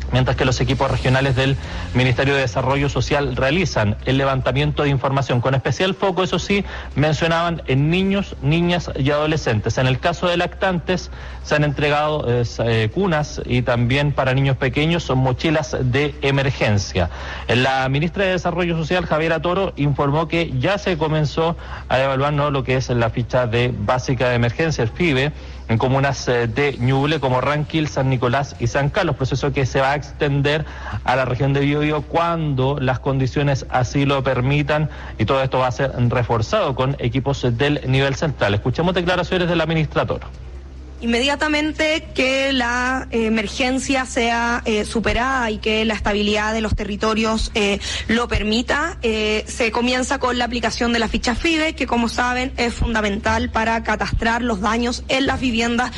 mientras que los equipos regionales del Ministerio de Desarrollo Social realizan el levantamiento de información, con especial foco, eso sí, mencionaban en niños, niñas y adolescentes. En el caso de lactantes, se han entregado eh, cunas y también para niños pequeños son mochilas de emergencia. La ministra de Desarrollo Social, Javiera Toro, informó que ya se comenzó a evaluar, ¿no?, lo que es la ficha de básica de emergencia, el FIBE, en comunas de Ñuble como Ranquil, San Nicolás y San Carlos, proceso que se va a extender a la región de Biobío cuando las condiciones así lo permitan, y todo esto va a ser reforzado con equipos del nivel central. Escuchemos declaraciones de la ministra Toro. Inmediatamente que la eh, emergencia sea eh, superada y que la estabilidad de los territorios eh, lo permita, eh, se comienza con la aplicación de la ficha FIBE, que como saben es fundamental para catastrar los daños en las viviendas.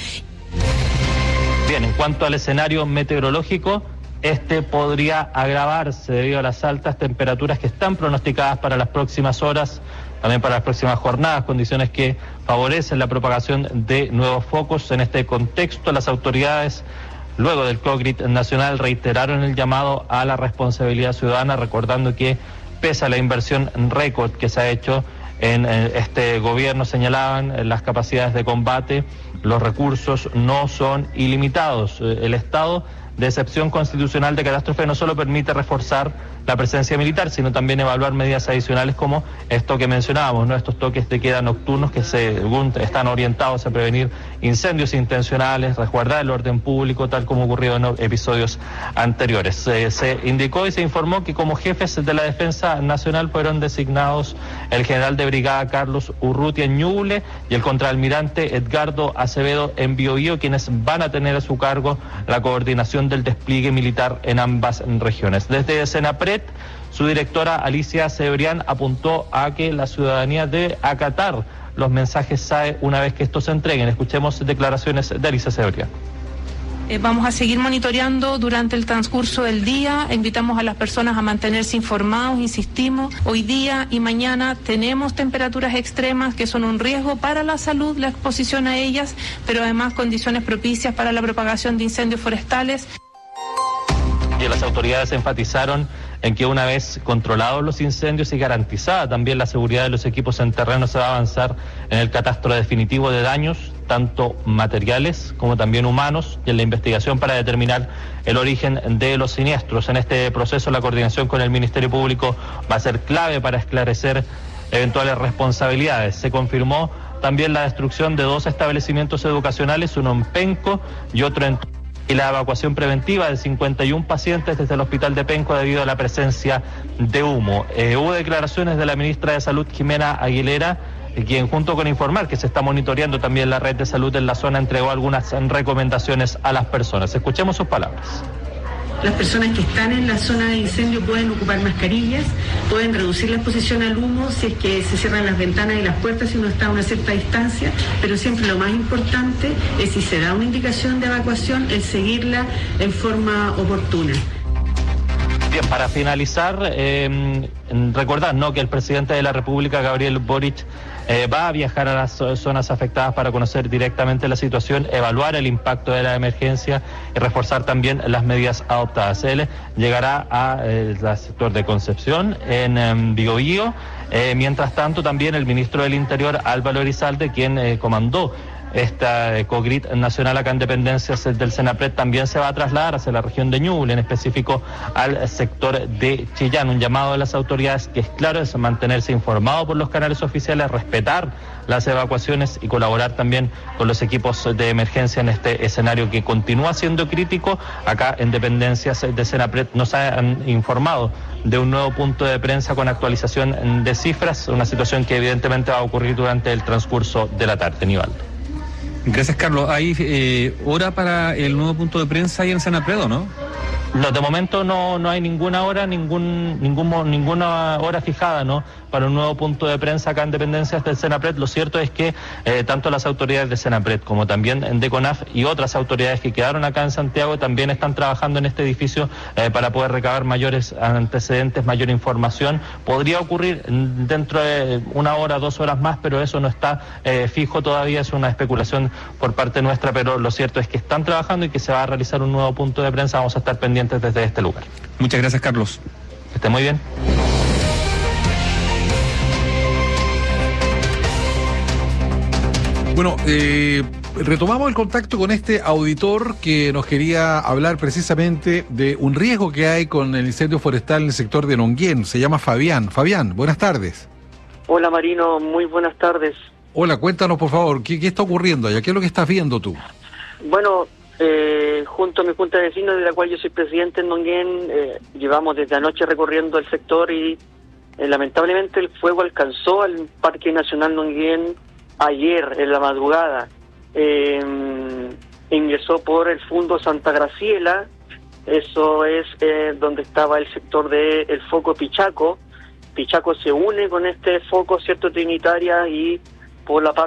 Bien, en cuanto al escenario meteorológico, este podría agravarse debido a las altas temperaturas que están pronosticadas para las próximas horas, también para las próximas jornadas, condiciones que favorecen la propagación de nuevos focos. En este contexto, las autoridades, luego del COGRIT nacional, reiteraron el llamado a la responsabilidad ciudadana, recordando que pese a la inversión récord que se ha hecho en este gobierno, señalaban las capacidades de combate, los recursos no son ilimitados. El estado de excepción constitucional de catástrofe no solo permite reforzar la presencia militar, sino también evaluar medidas adicionales como esto que mencionábamos, ¿no?, estos toques de queda nocturnos que según están orientados a prevenir incendios intencionales, resguardar el orden público, tal como ocurrió en episodios anteriores. Eh, se indicó y se informó que como jefes de la Defensa Nacional fueron designados el general de brigada Carlos Urrutia en Ñuble y el contraalmirante Edgardo Acevedo en Biobío, quienes van a tener a su cargo la coordinación del despliegue militar en ambas regiones. Desde Senapred, su directora Alicia Cebrián apuntó a que la ciudadanía debe acatar los mensajes S A E una vez que estos se entreguen. Escuchemos declaraciones de Alicia Cebrián. Eh, vamos a seguir monitoreando durante el transcurso del día. Invitamos a las personas a mantenerse informados, insistimos. Hoy día y mañana tenemos temperaturas extremas que son un riesgo para la salud, la exposición a ellas, pero además condiciones propicias para la propagación de incendios forestales. Y las autoridades enfatizaron en que una vez controlados los incendios y garantizada también la seguridad de los equipos en terreno, se va a avanzar en el catastro definitivo de daños, tanto materiales como también humanos, y en la investigación para determinar el origen de los siniestros. En este proceso, la coordinación con el Ministerio Público va a ser clave para esclarecer eventuales responsabilidades. Se confirmó también la destrucción de dos establecimientos educacionales, uno en Penco y otro en... y la evacuación preventiva de cincuenta y uno pacientes desde el hospital de Penco debido a la presencia de humo. Eh, hubo declaraciones de la ministra de Salud, Jimena Aguilera, quien junto con informar que se está monitoreando también la red de salud en la zona, entregó algunas recomendaciones a las personas. Escuchemos sus palabras. Las personas que están en la zona de incendio pueden ocupar mascarillas, pueden reducir la exposición al humo si es que se cierran las ventanas y las puertas si uno está a una cierta distancia, pero siempre lo más importante es, si se da una indicación de evacuación, el seguirla en forma oportuna. Bien, para finalizar, eh, recordar, ¿no?, que el presidente de la República, Gabriel Boric, eh, va a viajar a las zonas afectadas para conocer directamente la situación, evaluar el impacto de la emergencia y reforzar también las medidas adoptadas. Él llegará al sector de Concepción, en eh, Biobío. Eh, mientras tanto, también el ministro del Interior, Álvaro Elizalde, quien eh, comandó esta eh, COGRIT nacional acá en dependencias del Senapred, también se va a trasladar hacia la región de Ñuble, en específico al sector de Chillán. Un llamado de las autoridades que es claro, es mantenerse informado por los canales oficiales, respetar las evacuaciones y colaborar también con los equipos de emergencia en este escenario que continúa siendo crítico. Acá en dependencias de Senapred nos han informado de un nuevo punto de prensa con actualización de cifras, una situación que evidentemente va a ocurrir durante el transcurso de la tarde. Nivaldo. Gracias, Carlos. ¿Hay eh, hora para el nuevo punto de prensa ahí en Senapred, no? No, de momento no no hay ninguna hora, ningún ningún ninguna hora fijada, ¿no?, para un nuevo punto de prensa acá en dependencias del Senapred. Lo cierto es que eh, tanto las autoridades de Senapred como también de CONAF y otras autoridades que quedaron acá en Santiago también están trabajando en este edificio eh, para poder recabar mayores antecedentes, mayor información. Podría ocurrir dentro de una hora, dos horas más, pero eso no está eh, fijo todavía, es una especulación por parte nuestra, pero lo cierto es que están trabajando y que se va a realizar un nuevo punto de prensa. Vamos a estar pendientes pendientes desde este lugar. Muchas gracias, Carlos. Que esté muy bien. Bueno, eh, retomamos el contacto con este auditor que nos quería hablar precisamente de un riesgo que hay con el incendio forestal en el sector de Nonguén. Se llama Fabián. Fabián, buenas tardes. Hola Marino, muy buenas tardes. Hola, cuéntanos por favor, ¿qué, qué está ocurriendo allá? ¿Qué es lo que estás viendo tú? Bueno, eh, junto a mi junta de vecinos, de la cual yo soy presidente en Nonguén, eh, llevamos desde anoche recorriendo el sector y eh, lamentablemente el fuego alcanzó al Parque Nacional Nonguén ayer en la madrugada. Eh, ingresó por el Fundo Santa Graciela, eso es eh, donde estaba el sector del de foco Pichaco. Pichaco se une con este foco, cierto, Trinitaria, y por la parte